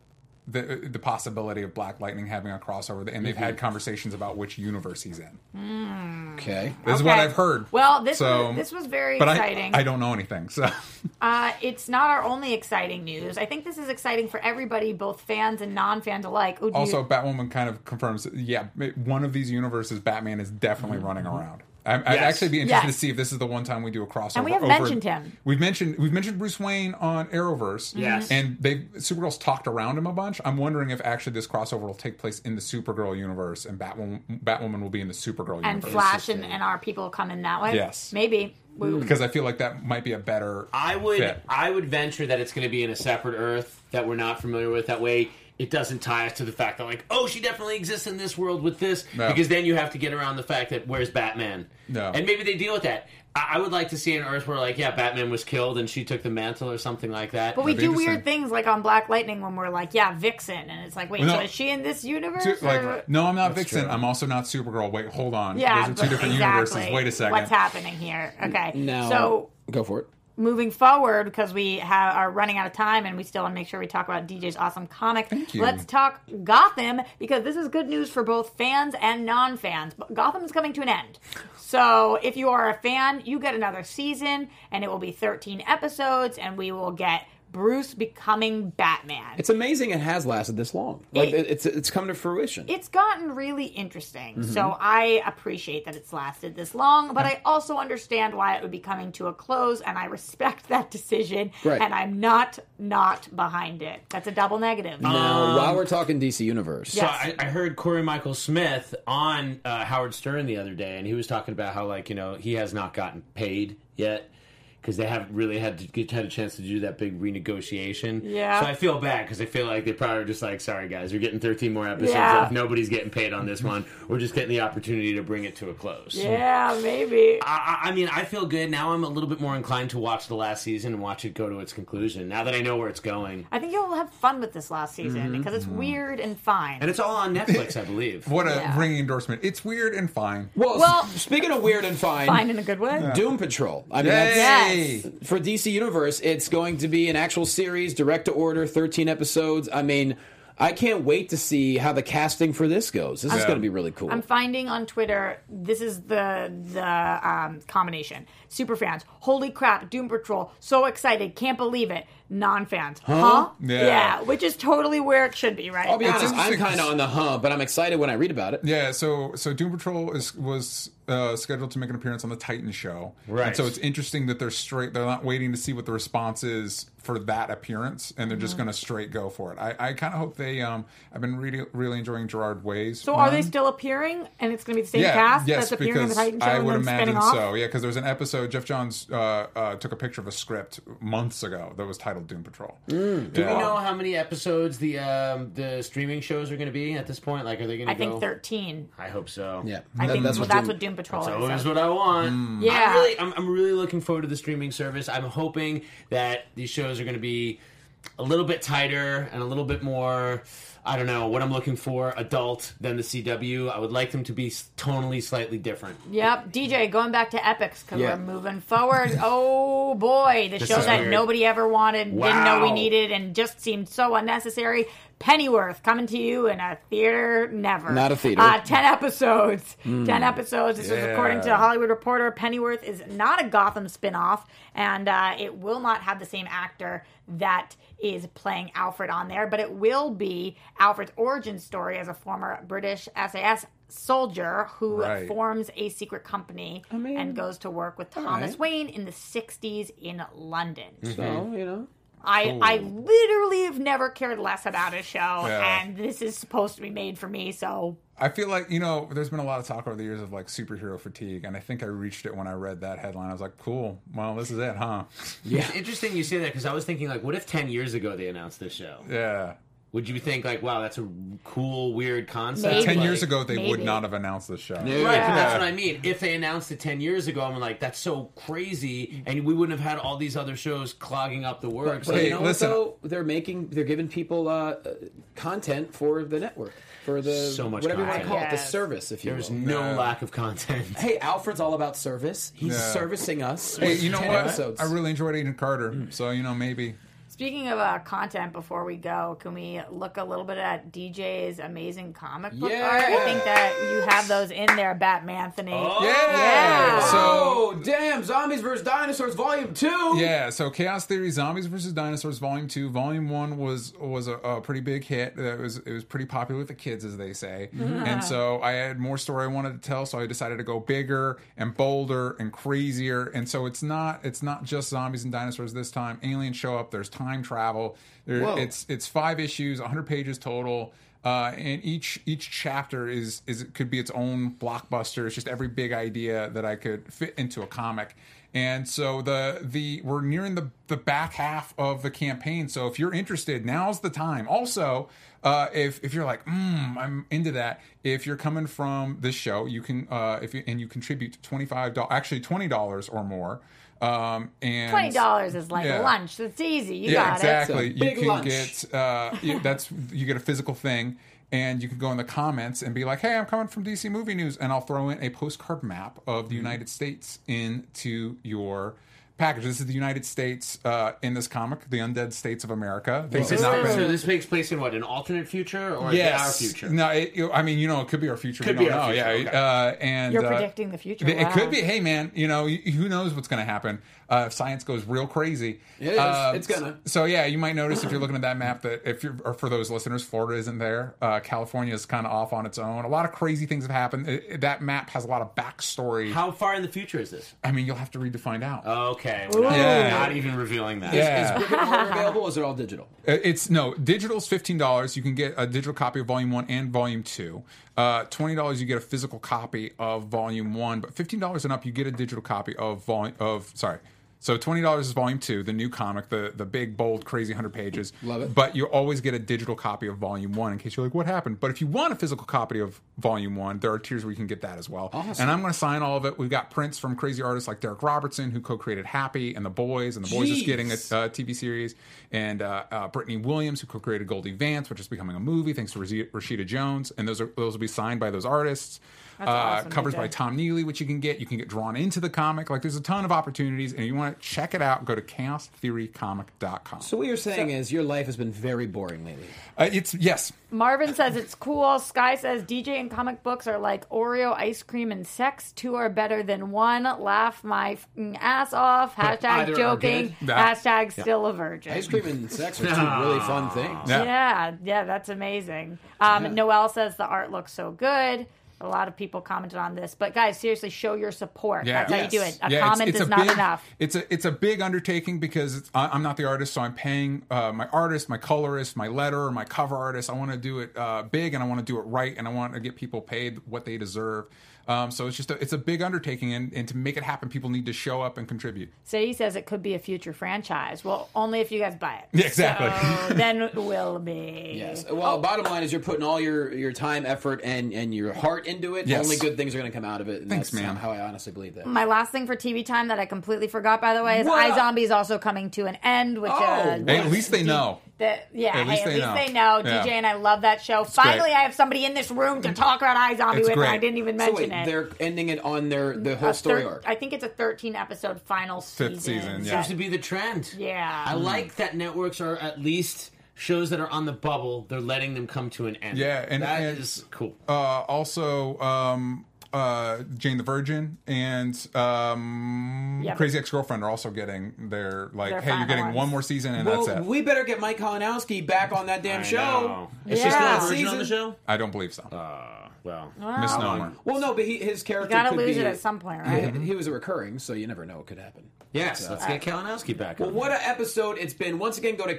the possibility of Black Lightning having a crossover, and they've had conversations about which universe he's in. Okay, this is what I've heard. Well, this was very exciting. I don't know anything, so it's not our only exciting news. I think this is exciting for everybody, both fans and non-fans alike. Also, Batwoman kind of confirms, one of these universes, Batman is definitely running around. I'd actually be interested to see if this is the one time we do a crossover. And we have mentioned him. We've mentioned Bruce Wayne on Arrowverse. Yes. And Supergirl's talked around him a bunch. I'm wondering if actually this crossover will take place in the Supergirl universe and Batwoman will be in the Supergirl universe. And Flash and our people come in that way? Yes. Maybe. Because I feel like that might be a better fit. I would venture that it's going to be in a separate Earth that we're not familiar with. That way it doesn't tie us to the fact that, like, oh, she definitely exists in this world with this. No. Because then you have to get around the fact that where's Batman? No. And maybe they deal with that. I would like to see an Earth where, like, Batman was killed and she took the mantle or something like that. But we do weird things, like on Black Lightning when we're like, Vixen. And it's like, wait, so is she in this universe? No, I'm not Vixen. True. I'm also not Supergirl. Wait, hold on. Yeah, those are two different universes. Wait a second. What's happening here? Okay. Now, so go for it. Moving forward, because we are running out of time and we still want to make sure we talk about DJ's awesome comic, let's talk Gotham, because this is good news for both fans and non-fans. Gotham is coming to an end. So if you are a fan, you get another season, and it will be 13 episodes, and we will get Bruce becoming Batman. It's amazing it has lasted this long. Like it's come to fruition. It's gotten really interesting. So I appreciate that it's lasted this long, but I also understand why it would be coming to a close, and I respect that decision. Right. And I'm not behind it. That's a double negative. Now, while we're talking DC Universe, so I heard Corey Michael Smith on Howard Stern the other day, and he was talking about how, like, he has not gotten paid yet. Because they haven't really had a chance to do that big renegotiation. Yeah. So I feel bad because I feel like they probably are just like, sorry guys, we're getting 13 more episodes. If nobody's getting paid on this one, we're just getting the opportunity to bring it to a close. Yeah, maybe. I mean, I feel good. Now I'm a little bit more inclined to watch the last season and watch it go to its conclusion. Now that I know where it's going. I think you'll have fun with this last season because it's weird and fine. And it's all on Netflix, I believe. What a ringing endorsement. It's weird and fine. Well, speaking of weird and fine. Fine in a good way. Doom Patrol. I mean, yes. For DC Universe, it's going to be an actual series, direct to order, 13 episodes. I mean, I can't wait to see how the casting for this goes. This is going to be really cool. I'm finding on Twitter, this is the combination. Super fans, holy crap, Doom Patrol, so excited, can't believe it. Non-fans, huh? Yeah, which is totally where it should be, right? I'll be honest, I'm kind of on the but I'm excited when I read about it. Yeah, so Doom Patrol was scheduled to make an appearance on the Titan show. Right. And so it's interesting that they're not waiting to see what the response is for that appearance, and they're just going to straight go for it. I kind of hope they. I've been really enjoying Gerard Way's. So are they still appearing, and it's going to be the same cast that's appearing in the Titan show? I would and then imagine spinning off? so. Yeah, because there was an episode. Jeff Johns took a picture of a script months ago that was titled Doom Patrol. Do we know how many episodes the streaming shows are going to be at this point? Like, are they going to go? I think 13. I hope so. Yeah, I think that's what Doom Patrol That's is. always what I want. Yeah. I'm really looking forward to the streaming service. I'm hoping that these shows are going to be a little bit tighter and a little bit more, I don't know, what I'm looking for, adult than the CW. I would like them to be tonally slightly different. Yep. DJ, going back to Epics, because we're moving forward. Oh, boy. The show that nobody ever wanted, didn't know we needed, and just seemed so unnecessary. Pennyworth, coming to you in a theater never. Not a theater. 10 episodes. 10 episodes. This is according to Hollywood Reporter. Pennyworth is not a Gotham spinoff, and it will not have the same actor that is playing Alfred on there, but it will be Alfred's origin story as a former British SAS soldier who forms a secret company and goes to work with Thomas Wayne in the 60s in London. So, I literally have never cared less about a show, and this is supposed to be made for me, so... I feel like, there's been a lot of talk over the years of, like, superhero fatigue, and I think I reached it when I read that headline. I was like, cool, well, this is it, huh? Yeah. It's interesting you say that, because I was thinking, like, what if 10 years ago they announced this show? Yeah. Would you think, like, wow, that's a cool, weird concept? Maybe. 10 years ago, they would not have announced this show. Right, but that's what I mean. If they announced it 10 years ago, I'm like, that's so crazy, and we wouldn't have had all these other shows clogging up the works. But they're giving people content for the network. For the so much whatever content. you want to call it, the service, if you will. There's no lack of content. Hey, Alfred's all about service. He's servicing us. Hey, you know what? Episodes. I really enjoyed Agent Carter, so maybe. Speaking of content, before we go, can we look a little bit at DJ's amazing comic book art? I think that you have those in there, Batmanthony. Oh, yeah! So, damn, Zombies vs. Dinosaurs Volume 2! Yeah, so Chaos Theory Zombies vs. Dinosaurs Volume 2. Volume 1 was a pretty big hit. It was pretty popular with the kids, as they say. And so I had more story I wanted to tell, so I decided to go bigger and bolder and crazier. And so it's not just zombies and dinosaurs this time. Aliens show up, there's time travel. It's 5 issues, 100 pages total. And each chapter could be its own blockbuster. It's just every big idea that I could fit into a comic. And so we're nearing the back half of the campaign. So if you're interested, now's the time. Also, if you're like, I'm into that. If you're coming from this show, you can you contribute $20 or more. And $20 is like lunch. It's easy. You got exactly. it. You can get you get a physical thing, and you can go in the comments and be like, "Hey, I'm coming from DC Movie News," and I'll throw in a postcard map of the United States into your package. This is the United States in this comic, the undead states of America. So this takes place in what, an alternate future or our future? No, it could be our future. Could be our future. Yeah, and you're predicting the future. It could be. Hey, man, who knows what's going to happen if science goes real crazy. It is. It's gonna. So yeah, you might notice if you're looking at that map that or for those listeners, Florida isn't there. California is kind of off on its own. A lot of crazy things have happened. That map has a lot of backstory. How far in the future is this? I mean, you'll have to read to find out. Okay, we're not even revealing that. Is brick and mortar available? Or is it all digital? Digital's $15. You can get a digital copy of Volume 1 and Volume 2. $20 you get a physical copy of Volume 1, but $15 and up you get a digital copy of So $20 is Volume 2, the new comic, the big, bold, crazy 100 pages. Love it. But you always get a digital copy of Volume 1 in case you're like, what happened? But if you want a physical copy of Volume 1, there are tiers where you can get that as well. Awesome. And I'm going to sign all of it. We've got prints from crazy artists like Derek Robertson, who co-created Happy and The Boys is getting a TV series. And Brittany Williams, who co-created Goldie Vance, which is becoming a movie, thanks to Rashida Jones. And those will be signed by those artists. Awesome, covers by Tom Neely, which you can get drawn into the comic. Like, there's a ton of opportunities, and you want to check it out, go to chaostheorycomic.com. So what you're saying is your life has been very boring lately. Yes. Marvin says it's cool. Sky says DJ and comic books are like Oreo ice cream and sex. 2 are better than 1. Laugh my ass off. Hashtag joking. Hashtag still a virgin. Ice cream and sex are 2 really fun things. Yeah, that's amazing. Noelle says the art looks so good. A lot of people commented on this, but guys, seriously, show your support. Yeah. That's how you do it. A Yeah, comment it's is a not big, enough. It's a big undertaking because I'm not the artist, so I'm paying my artist, my colorist, my letterer, my cover artist. I want to do it big, and I want to do it right, and I want to get people paid what they deserve. So it's a big undertaking, and to make it happen, people need to show up and contribute. Sadie says it could be a future franchise. Well, only if you guys buy it. Yeah, exactly. So then it will be. Yes. Well, bottom line is you're putting all your time, effort, and your heart into it. Yes. Only good things are going to come out of it. And Thanks, that's man. how I honestly believe that. My last thing for TV time that I completely forgot, by the way, is What? iZombie is also coming to an end. Which Hey, at least they know. At least they know. they know. Yeah. DJ and I love that show. Finally, great. I have somebody in this room to talk about iZombie It's with, great. and I didn't even So mention wait, it. they're ending it on the whole story arc. I think it's a 13-episode final Fifth season, yeah. Seems to be the trend. Yeah. I like that networks are at least shows that are on the bubble. They're letting them come to an end. Yeah, and that is cool. Also, Jane the Virgin and Crazy Ex-Girlfriend are also getting their Their hey, you're getting final one more season, and that's it. We better get Mike Kalinowski back on that damn show. Know. Is Yeah. she still a virgin Season. on the show? I don't believe so. Well, Misnomer. Well, no, but his character You gotta could lose be, it at some point, right? He was a recurring, so you never know what could happen. yes, let's get Kalinowski back Well, on. what an episode it's been. Once again, go to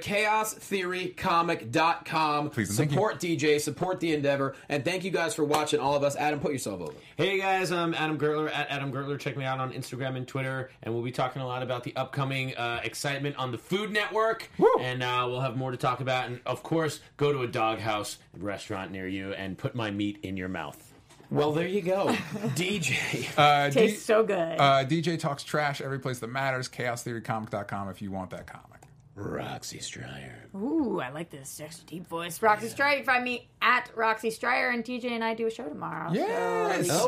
chaostheorycomic.com. Please and thank you. Support DJ, support the endeavor, and thank you guys for watching all of us. Adam, put yourself over. Hey guys, I'm Adam Gertler at Adam Gertler. Check me out on Instagram and Twitter, and we'll be talking a lot about the upcoming excitement on the Food Network, and we'll have more to talk about. And of course, go to a Doghouse restaurant near you and put my meat in your mouth. Well, there you go. DJ. Tastes so good. DJ talks trash every place that matters. ChaosTheoryComic.com if you want that comic. Roxy Stryer. Ooh, I like this sexy deep voice. Roxy Stryer. You can find me at Roxy Stryer, and TJ and I do a show tomorrow. Yes. So,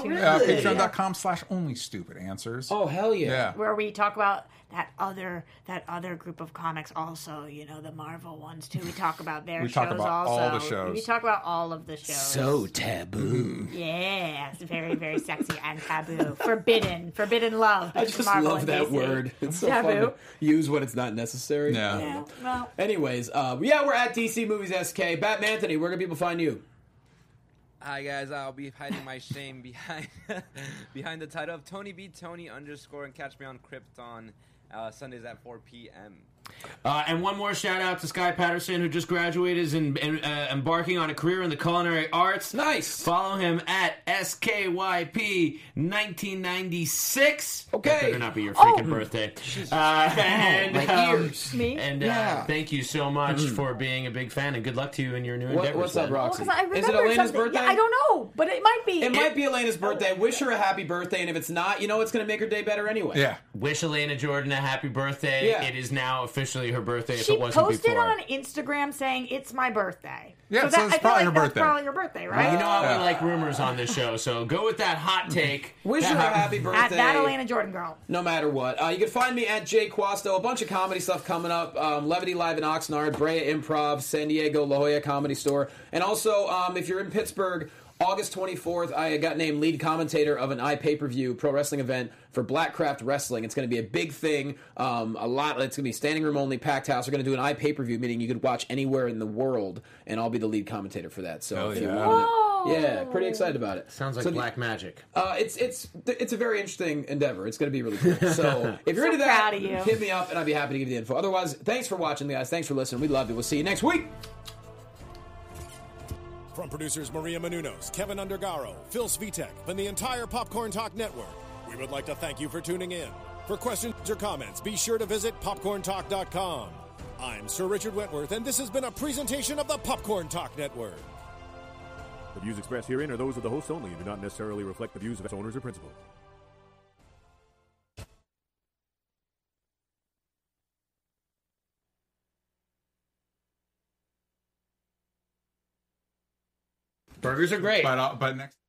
Patreon.com/only-stupid-answers. Oh, hell yeah. Yeah. where we talk about that other group of comics also, the Marvel ones too. We talk about their We shows talk about also. all the shows. We talk about all of the shows. So taboo. Yeah, it's very, very sexy and taboo. Forbidden love. I just Marvel love and that DC. word. It's so fun Taboo. to use when it's not necessary. Yeah. Yeah, well, Anyways, we're at DC Movies SK. Batman Anthony, where can people find you? Hi guys, I'll be hiding my shame behind behind the title of Tony B Tony _ and catch me on Krypton Sundays at 4 p.m. And one more shout out to Sky Patterson, who just graduated and embarking on a career in the culinary arts. Nice. Follow him at SKYP1996. Okay. That better not be your freaking birthday. My ears. me? And Yeah. thank you so much for being a big fan, and good luck to you in your new endeavors. What's up, man. Roxy? because I Is it remember Elena's something. birthday? Yeah, I don't know, but it might be. It might be Elena's birthday. Wish her a happy birthday, and if it's not, it's going to make her day better anyway. Yeah. Wish Elena Jordan a happy birthday. Yeah. It is now officially her birthday if She it wasn't posted before. on Instagram saying it's my birthday. Yeah, so that, it's I feel probably like her that's birthday. probably your birthday, right? You know how we like rumors on this show, so go with that hot take. Wish her a happy birthday. At that Elena Jordan girl. No matter what. You can find me at Jay Quasto. A bunch of comedy stuff coming up. Levity Live in Oxnard, Brea Improv, San Diego, La Jolla Comedy Store. And also, if you're in Pittsburgh, August 24th, I got named lead commentator of an iPay-per-view pro wrestling event for Blackcraft Wrestling. It's going to be a big thing. It's going to be standing room only, packed house. We're going to do an iPay-per-view meeting you could watch anywhere in the world, and I'll be the lead commentator for that. So Hell if you yeah. want it, yeah, pretty excited about it. Sounds like So black magic. it's a very interesting endeavor. It's going to be really cool. So if you're into that, proud of you. hit me up, and I'd be happy to give you the info. Otherwise, thanks for watching, guys. Thanks for listening. We love you. We'll see you next week. From producers Maria Menounos, Kevin Undergaro, Phil Svitek, and the entire Popcorn Talk Network, we would like to thank you for tuning in. For questions or comments, be sure to visit popcorntalk.com. I'm Sir Richard Wentworth, and this has been a presentation of the Popcorn Talk Network. The views expressed herein are those of the hosts only and do not necessarily reflect the views of its owners or principals. Burgers are great. But next.